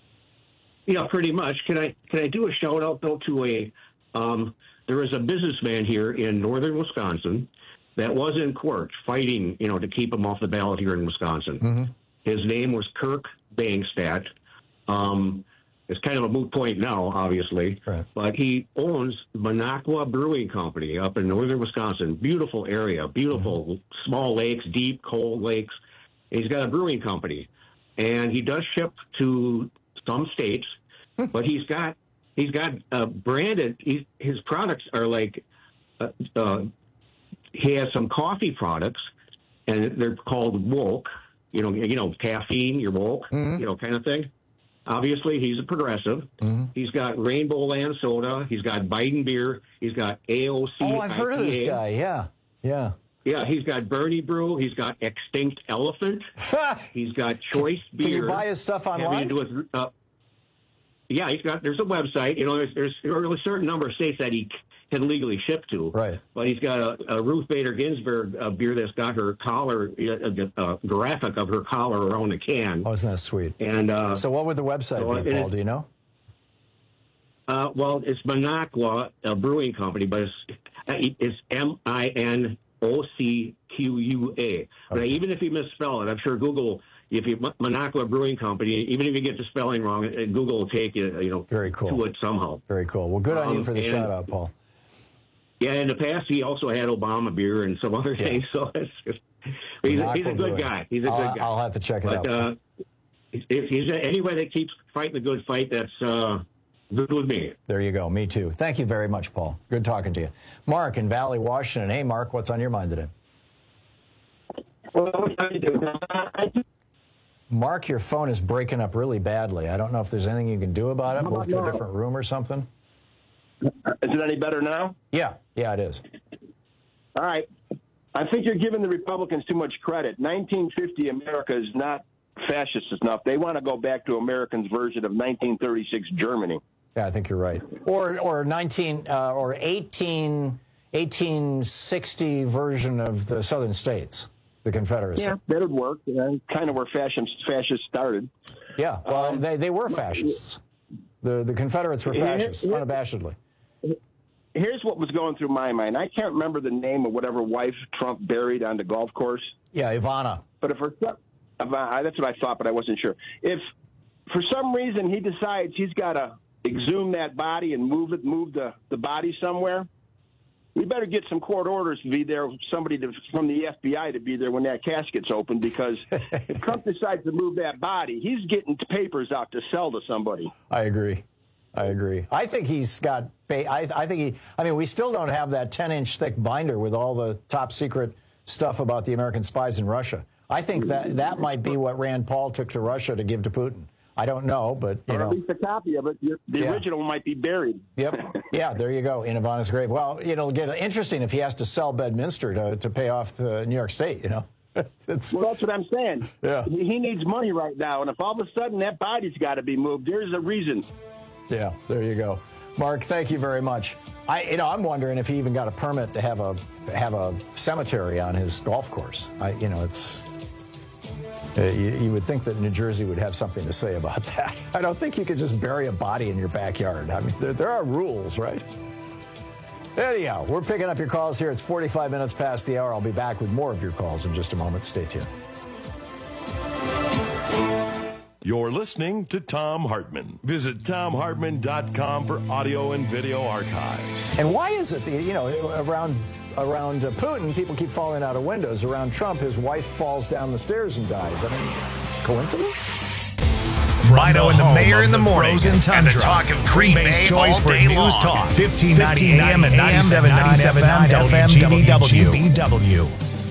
Yeah, pretty much. Can I can I do a shout out though to a Um, there is a businessman here in northern Wisconsin that was in court fighting, you know, to keep him off the ballot here in Wisconsin. Mm-hmm. His name was Kirk Bangstadt. Um, it's kind of a moot point now, obviously, right. but he owns Minocqua Brewing Company up in northern Wisconsin. Beautiful area, beautiful mm-hmm. small lakes, deep, cold lakes. He's got a brewing company, and he does ship to some states, but he's got He's got uh, branded, he's, his products are like, uh, uh, he has some coffee products, and they're called woke, you know, you know, caffeine, you're woke, mm-hmm. you know, kind of thing. Obviously, he's a progressive. Mm-hmm. He's got Rainbow Land Soda. He's got Biden beer. He's got A O C. Oh, I've heard of this guy, yeah, yeah. Yeah, he's got Bernie Brew. He's got Extinct Elephant. He's got Choice Beer. Can you buy his stuff online? Having to do with, uh, Yeah, he's got. There's a website. You know, there's, there's a certain number of states that he can legally ship to. Right. But he's got a, a Ruth Bader Ginsburg uh, beer that's got her collar, a, a graphic of her collar around the can. Oh, isn't that sweet? And uh, so, what would the website so, be, Paul? it, do you know? Uh, well, it's Minocqua uh, Brewing Company, but it's it's M I N O C Q U A. Okay. But even if you misspell it, I'm sure Google. If you Minocqua Brewing Company, even if you get the spelling wrong, Google will take you, you know, Very cool. to it somehow. Very cool. Well, good on um, you for the and, shout out, Paul. Yeah, in the past he also had Obama beer and some other yeah. things. So it's just, he's, a, he's a good guy. He's a I'll, good guy. I'll have to check it but, out. Uh, if he's anybody that keeps fighting the good fight, that's uh, good with me. There you go. Me too. Thank you very much, Paul. Good talking to you. Mark in Valley, Washington. Hey, Mark, what's on your mind today? Well, how you doing? Mark, your phone is breaking up really badly. I don't know if there's anything you can do about it. Move to a different room or something. Is it any better now? Yeah. Yeah, it is. All right. I think you're giving the Republicans too much credit. nineteen fifty America is not fascist enough. They want to go back to Americans' version of nineteen thirty-six Germany. Yeah, I think you're right. Or or nineteen uh, or eighteen eighteen sixty version of the Southern States, the Confederacy. Yeah, that would work. Uh, kind of where fascists fascists started. Yeah, well, um, they they were fascists. The the Confederates were fascists, yeah, yeah. unabashedly. Here's what was going through my mind. I can't remember the name of whatever wife Trump buried on the golf course. Yeah, Ivana. But if for, Ivana, that's what I thought, but I wasn't sure. If for some reason he decides he's got to exhume that body and move it, move the, the body somewhere, we better get some court orders to be there, somebody to, from the F B I to be there when that casket's open, because if Trump decides to move that body, he's getting papers out to sell to somebody. I agree. I agree. I think he's got, I, I think he, I mean, we still don't have that ten inch thick binder with all the top secret stuff about the American spies in Russia. I think that that might be what Rand Paul took to Russia to give to Putin. I don't know, but, you or know. At least a copy of it. The yeah. original might be buried. Yep. Yeah, there you go, in Ivana's grave. Well, it'll get interesting if he has to sell Bedminster to, to pay off the New York State, you know. It's, well, that's what I'm saying. Yeah. He, he needs money right now, and if all of a sudden that body's got to be moved, there's a reason. Yeah, there you go. Mark, thank you very much. I, you know, I'm wondering if he even got a permit to have a have a cemetery on his golf course. I, you know, it's uh, you, you would think that New Jersey would have something to say about that. I don't think you could just bury a body in your backyard. I mean, there, there are rules, right? Anyhow, we're picking up your calls here. It's forty-five minutes past the hour. I'll be back with more of your calls in just a moment. Stay tuned. You're listening to Thom Hartmann. Visit Thom Hartmann dot com for audio and video archives. And why is it that, you know, around around uh, Putin, people keep falling out of windows. Around Trump, his wife falls down the stairs and dies. I mean, coincidence? Rhino and the Mayor in the morning, and the talk of Green Bay's choice for news talk. fifteen ninety A M and ninety-seven point nine F M W G B W.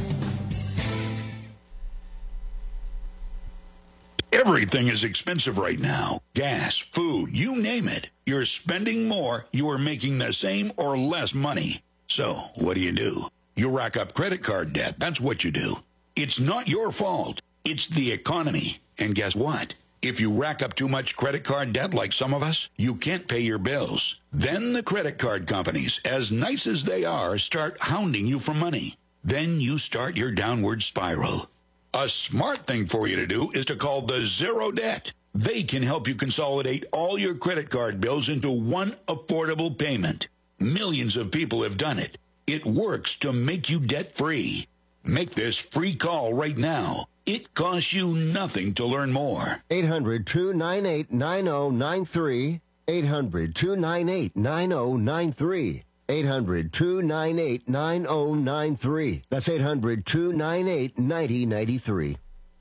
Everything is expensive right now. Gas, food, you name it. You're spending more, you are making the same or less money. So, what do you do? You rack up credit card debt. That's what you do. It's not your fault. It's the economy. And guess what? If you rack up too much credit card debt like some of us, you can't pay your bills. Then the credit card companies, as nice as they are, start hounding you for money. Then you start your downward spiral. A smart thing for you to do is to call the Zero Debt. They can help you consolidate all your credit card bills into one affordable payment. Millions of people have done it. It works to make you debt-free. Make this free call right now. It costs you nothing to learn more. eight hundred, two nine eight, nine oh nine three. eight hundred, two nine eight, nine oh nine three. eight hundred, two nine eight, nine oh nine three. That's eight hundred, two nine eight, nine oh nine three.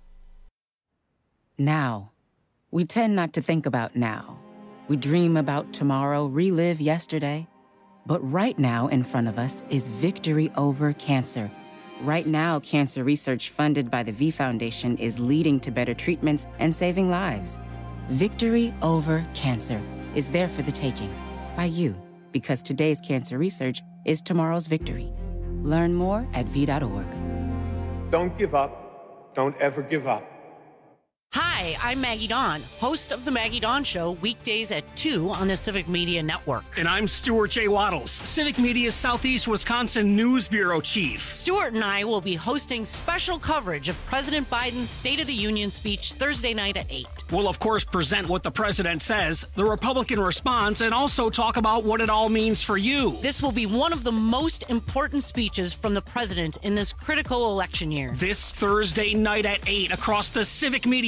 Now. We tend not to think about now. We dream about tomorrow, relive yesterday. But right now in front of us is victory over cancer. Right now, cancer research funded by the V Foundation is leading to better treatments and saving lives. Victory over cancer is there for the taking by you, because today's cancer research is tomorrow's victory. Learn more at V dot org. Don't give up. Don't ever give up. Hi, I'm Maggie Dawn, host of The Maggie Dawn Show, weekdays at two on the Civic Media Network. And I'm Stuart J. Waddles, Civic Media's Southeast Wisconsin News Bureau Chief. Stuart and I will be hosting special coverage of President Biden's State of the Union speech Thursday night at eight. We'll, of course, present what the president says, the Republican response, and also talk about what it all means for you. This will be one of the most important speeches from the president in this critical election year. This Thursday night at eight across the Civic Media Radio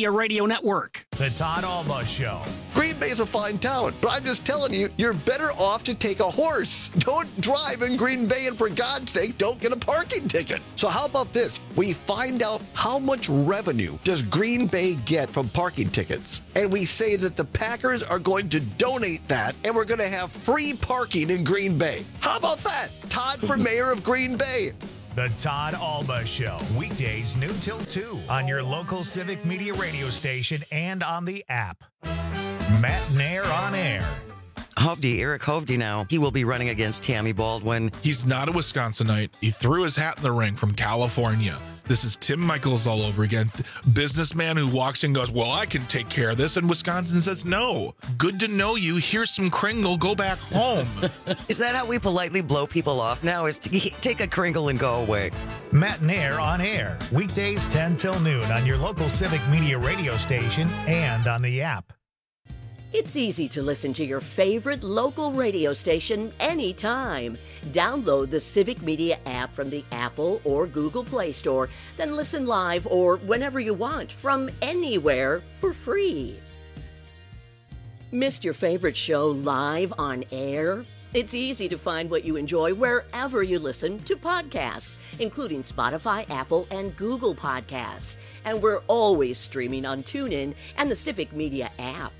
Network. The Todd Alba Show. Green Bay is a fine town, but I'm just telling you, you're better off to take a horse. Don't drive in Green Bay, and for God's sake, don't get a parking ticket. So how about this? We find out how much revenue does Green Bay get from parking tickets, and we say that the Packers are going to donate that, and we're going to have free parking in Green Bay. How about that? Todd for mayor of Green Bay. The Todd Alba Show, weekdays noon till two on your local Civic Media radio station and on the app. Matt Nair on air. Hovde, Eric Hovde now, he will be running against Tammy Baldwin. He's not a Wisconsinite. He threw his hat in the ring from California. This is Tim Michaels all over again. Businessman who walks in and goes, well, I can take care of this. And Wisconsin says, no. Good to know you. Here's some Kringle. Go back home. Is that how we politely blow people off now? Is to take a Kringle and go away? Matt Nair on air. Weekdays ten till noon on your local Civic Media radio station and on the app. It's easy to listen to your favorite local radio station anytime. Download the Civic Media app from the Apple or Google Play Store, then listen live or whenever you want from anywhere for free. Missed your favorite show live on air? It's easy to find what you enjoy wherever you listen to podcasts, including Spotify, Apple, and Google Podcasts. And we're always streaming on TuneIn and the Civic Media app.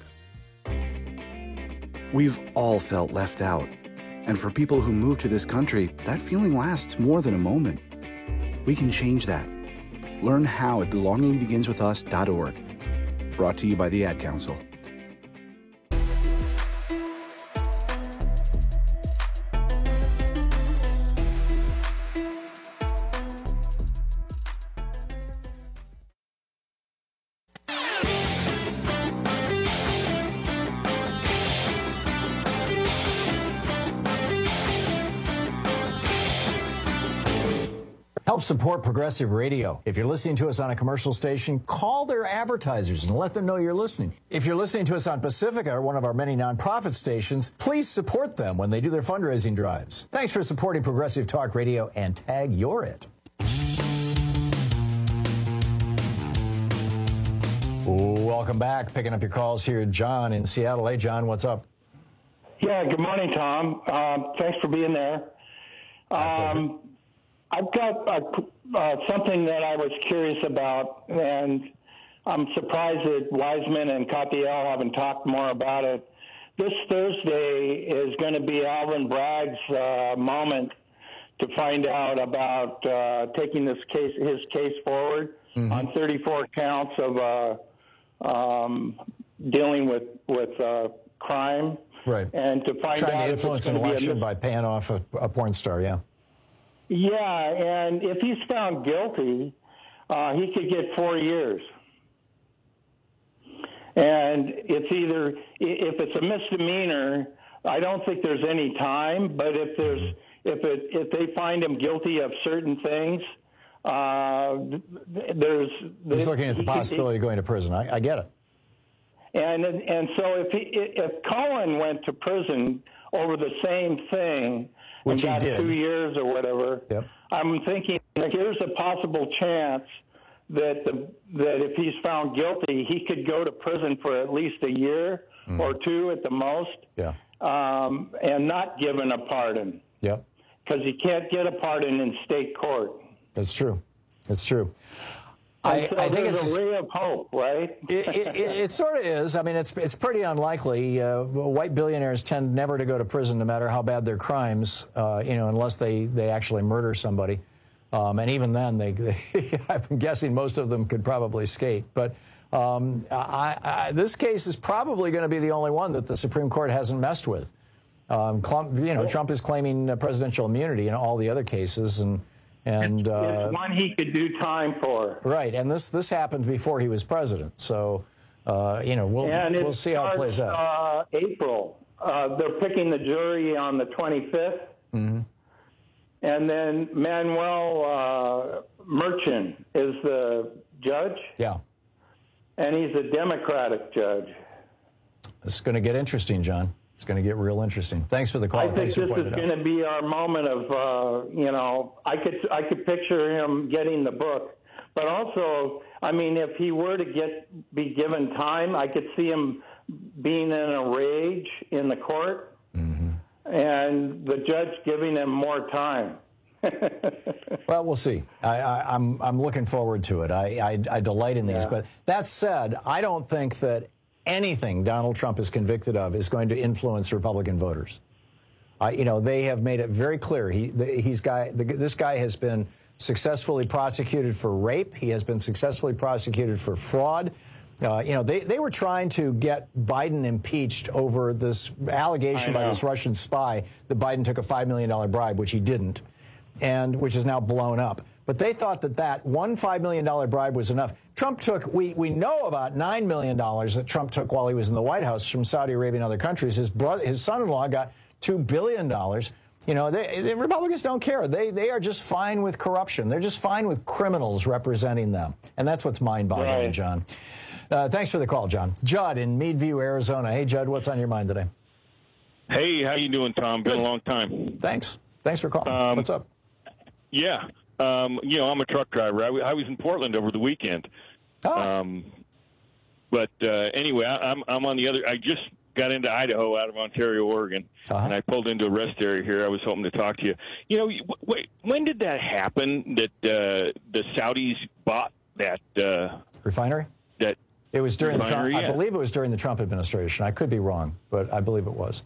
We've all felt left out. And for people who move to this country, that feeling lasts more than a moment. We can change that. Learn how at belonging begins with us dot org. Brought to you by the Ad Council. Help support Progressive Radio. If you're listening to us on a commercial station, call their advertisers and let them know you're listening. If you're listening to us on Pacifica, one of our many nonprofit stations, please support them when they do their fundraising drives. Thanks for supporting Progressive Talk Radio and tag you're it. Welcome back. Picking up your calls here, John in Seattle. Hey, John, what's up? Yeah, good morning, Tom. Uh, thanks for being there. Um, I've got uh, uh, something that I was curious about, and I'm surprised that Wiseman and Capiel haven't talked more about it. This Thursday is going to be Alvin Bragg's uh, moment to find out about uh, taking this case, his case forward mm-hmm. on thirty-four counts of uh, um, dealing with with uh, crime, right? And to find trying out to influence an election mis- by paying off a, a porn star, yeah. Yeah, and if he's found guilty, uh, he could get four years. And it's either, if it's a misdemeanor, I don't think there's any time, but if there's, if it, if they find him guilty of certain things, uh, there's... He's looking at the possibility of going to prison. I, I get it. And, and so if he, if Cullen went to prison over the same thing... Which and got he did. two years or whatever. Yep. I'm thinking here's a possible chance that the, that if he's found guilty, he could go to prison for at least a year mm. or two at the most, yeah, um, and not given a pardon. Yep. Because he can't get a pardon in state court. That's true. That's true. I, I, so I think there's it's a ray of hope, right? it, it, it, it sort of is. I mean, it's it's pretty unlikely. Uh, white billionaires tend never to go to prison, no matter how bad their crimes. Uh, you know, unless they, they actually murder somebody, um, and even then, they, they I'm guessing most of them could probably skate. But um, I, I, this case is probably going to be the only one that the Supreme Court hasn't messed with. Um, you know, Trump is claiming uh, presidential immunity in all the other cases, and. And it's, uh, it's one he could do time for. Right, and this this happened before he was president, so uh, you know we'll and we'll see how it plays out. Uh, April, uh, they're picking the jury on the twenty-fifth, mm-hmm. and then Manuel uh, Merchant is the judge. Yeah, and he's a Democratic judge. This is going to get interesting, John. It's going to get real interesting. Thanks for the call. I think Thanks this for is going to be our moment of, uh, you know, I could I could picture him getting the book, But also, I mean, if he were to get be given time, I could see him being in a rage in the court, mm-hmm. and the judge giving him more time. Well, we'll see. I, I, I'm I'm looking forward to it. I I, I delight in these. Yeah. But that said, I don't think that anything Donald Trump is convicted of is going to influence Republican voters. Uh, you know, they have made it very clear. He the, he's guy the, this guy has been successfully prosecuted for rape. He has been successfully prosecuted for fraud. Uh, you know, they, they were trying to get Biden impeached over this allegation by this Russian spy that Biden took a five million dollars bribe, which he didn't, and which is now blown up. But they thought that that one five million dollars bribe was enough. Trump took, we, we know about nine million dollars that Trump took while he was in the White House from Saudi Arabia and other countries. His brother, his son-in-law got two billion dollars. You know, they, the Republicans don't care. They they are just fine with corruption. They're just fine with criminals representing them. And that's what's mind-boggling, right. John. Uh, thanks for the call, John. Judd in Meadview, Arizona. Hey, Judd, what's on your mind today? Hey, how you doing, Tom? Been Good. a long time. Thanks. Thanks for calling. Um, what's up? Yeah. Um, you know, I'm a truck driver. I, w- I was in Portland over the weekend. Oh. Um, but uh, anyway, I, I'm I'm on the other. I just got into Idaho out of Ontario, Oregon, uh-huh. and I pulled into a rest area here. I was hoping to talk to you. You know, wait, when did that happen? That uh, the Saudis bought that uh, refinery? That it was during refinery, the Trump. yeah. I believe it was during the Trump administration. I could be wrong, but I believe it was.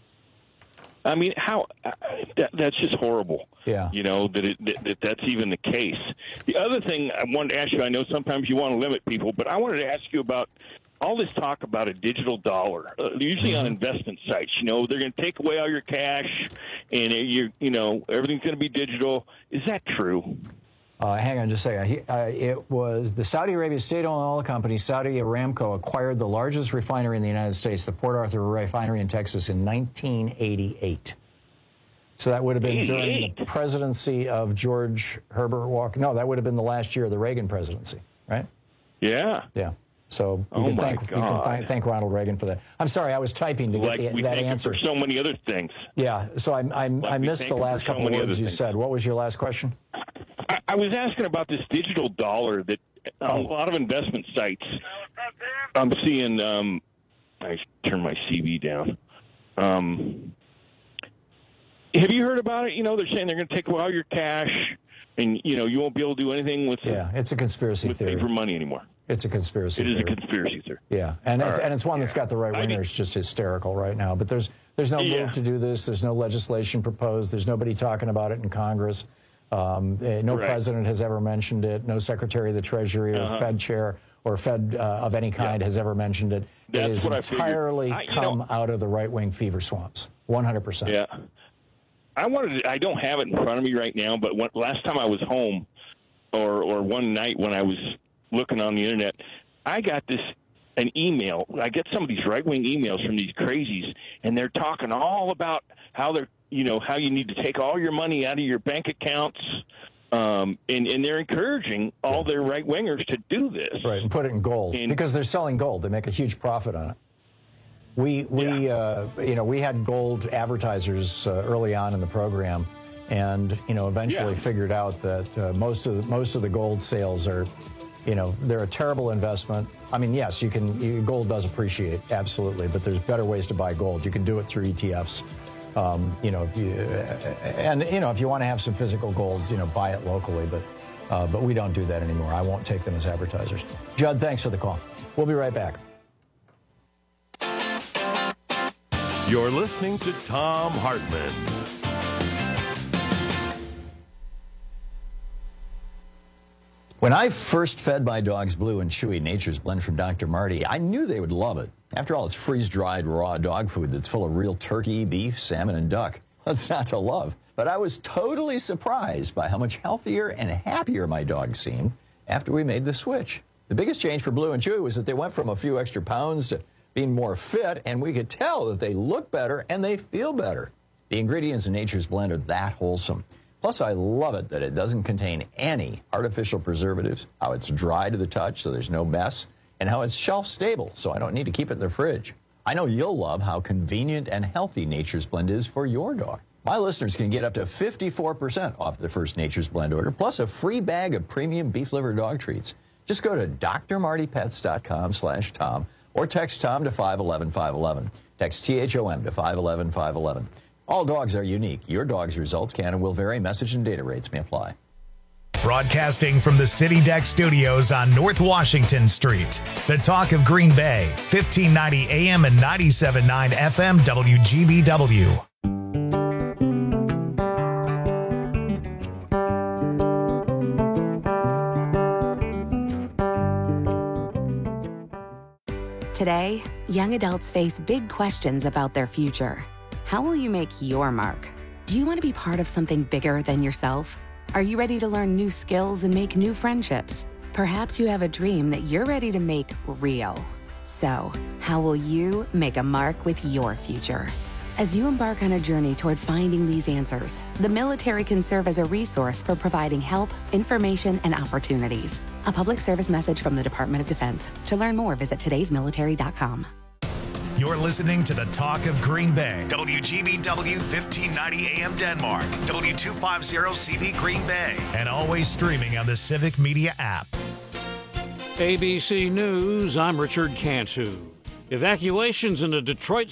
I mean, how uh, that, that's just horrible. Yeah. You know, that, it, that, that that's even the case. The other thing I wanted to ask you, I know sometimes you want to limit people, but I wanted to ask you about all this talk about a digital dollar, uh, usually mm-hmm. on investment sites. You know, they're going to take away all your cash, and you you know everything's going to be digital. Is that true? Uh, hang on just a second. He, uh, it was the Saudi Arabia state-owned oil company, Saudi Aramco, acquired the largest refinery in the United States, the Port Arthur refinery in Texas, in nineteen eighty-eight. So that would have been during the presidency of George Herbert Walker. No, that would have been the last year of the Reagan presidency, right? Yeah. Yeah. So you oh can, my thank, you can thank, thank Ronald Reagan for that. I'm sorry, I was typing to like get the, we that thank answer. Him for so many other things. Yeah, so I, I, like I missed the last so couple of words you things. said. What was your last question? I, I was asking about this digital dollar that on oh. a lot of investment sites I'm seeing. Um, I turn my C V down. Um, have you heard about it? You know, they're saying they're going to take away all your cash, and you know you won't be able to do anything with yeah, it's a conspiracy with theory paper money anymore. It's a conspiracy It is theory. a conspiracy theory. Yeah, and it's, right. and it's one that's got the right wingers just hysterical right now. But there's there's no yeah. move to do this. There's no legislation proposed. There's nobody talking about it in Congress. Um, eh, no right. president has ever mentioned it. No secretary of the Treasury or uh-huh. Fed chair or Fed uh, of any kind yeah. has ever mentioned it. That's it is what entirely I I, come know, out of the right-wing fever swamps. one hundred percent. Yeah. I wanted to, I don't have it in front of me right now, but when, last time I was home, or or one night when I was looking on the internet, I got this an email. I get some of these right wing emails from these crazies, and they're talking all about how they're you know how you need to take all your money out of your bank accounts, um, and and they're encouraging all their right wingers to do this. Right, and put it in gold and, because they're selling gold. They make a huge profit on it. We we yeah. uh, you know we had gold advertisers uh, early on in the program, and you know eventually yeah. figured out that uh, most of the, most of the gold sales are, you know, they're a terrible investment. I mean, yes, you can you, gold does appreciate absolutely, but there's better ways to buy gold. You can do it through E T Fs. Um, you know, if you, and you know if you want to have some physical gold, you know, buy it locally. But uh, but we don't do that anymore. I won't take them as advertisers. Judd, thanks for the call. We'll be right back. You're listening to Tom Hartman. When I first fed my dogs Blue and Chewy Nature's Blend from Doctor Marty, I knew they would love it. After all, it's freeze-dried raw dog food that's full of real turkey, beef, salmon, and duck. What's not to love? But I was totally surprised by how much healthier and happier my dogs seemed after we made the switch. The biggest change for Blue and Chewy was that they went from a few extra pounds to being more fit, and we could tell that they look better and they feel better. The ingredients in Nature's Blend are that wholesome. Plus, I love it that it doesn't contain any artificial preservatives, how it's dry to the touch so there's no mess, and how it's shelf stable so I don't need to keep it in the fridge. I know you'll love how convenient and healthy Nature's Blend is for your dog. My listeners can get up to fifty-four percent off their first Nature's Blend order, plus a free bag of premium beef liver dog treats. Just go to d r marty pets dot com slash Tom or text Tom to five one one five one one. Text T H O M to five one one five one one. All dogs are unique. Your dog's results can and will vary. Message and data rates may apply. Broadcasting from the City Deck Studios on North Washington Street. The Talk of Green Bay, fifteen ninety A M and ninety-seven point nine F M W G B W. Today, young adults face big questions about their future. How will you make your mark? Do you want to be part of something bigger than yourself? Are you ready to learn new skills and make new friendships? Perhaps you have a dream that you're ready to make real. So, how will you make a mark with your future? As you embark on a journey toward finding these answers, the military can serve as a resource for providing help, information, and opportunities. A public service message from the Department of Defense. To learn more, visit todays military dot com. You're listening to the Talk of Green Bay. W G B W fifteen ninety A M Denmark. W two fifty C V Green Bay. And always streaming on the Civic Media app. A B C News, I'm Richard Cantu. Evacuations in the Detroit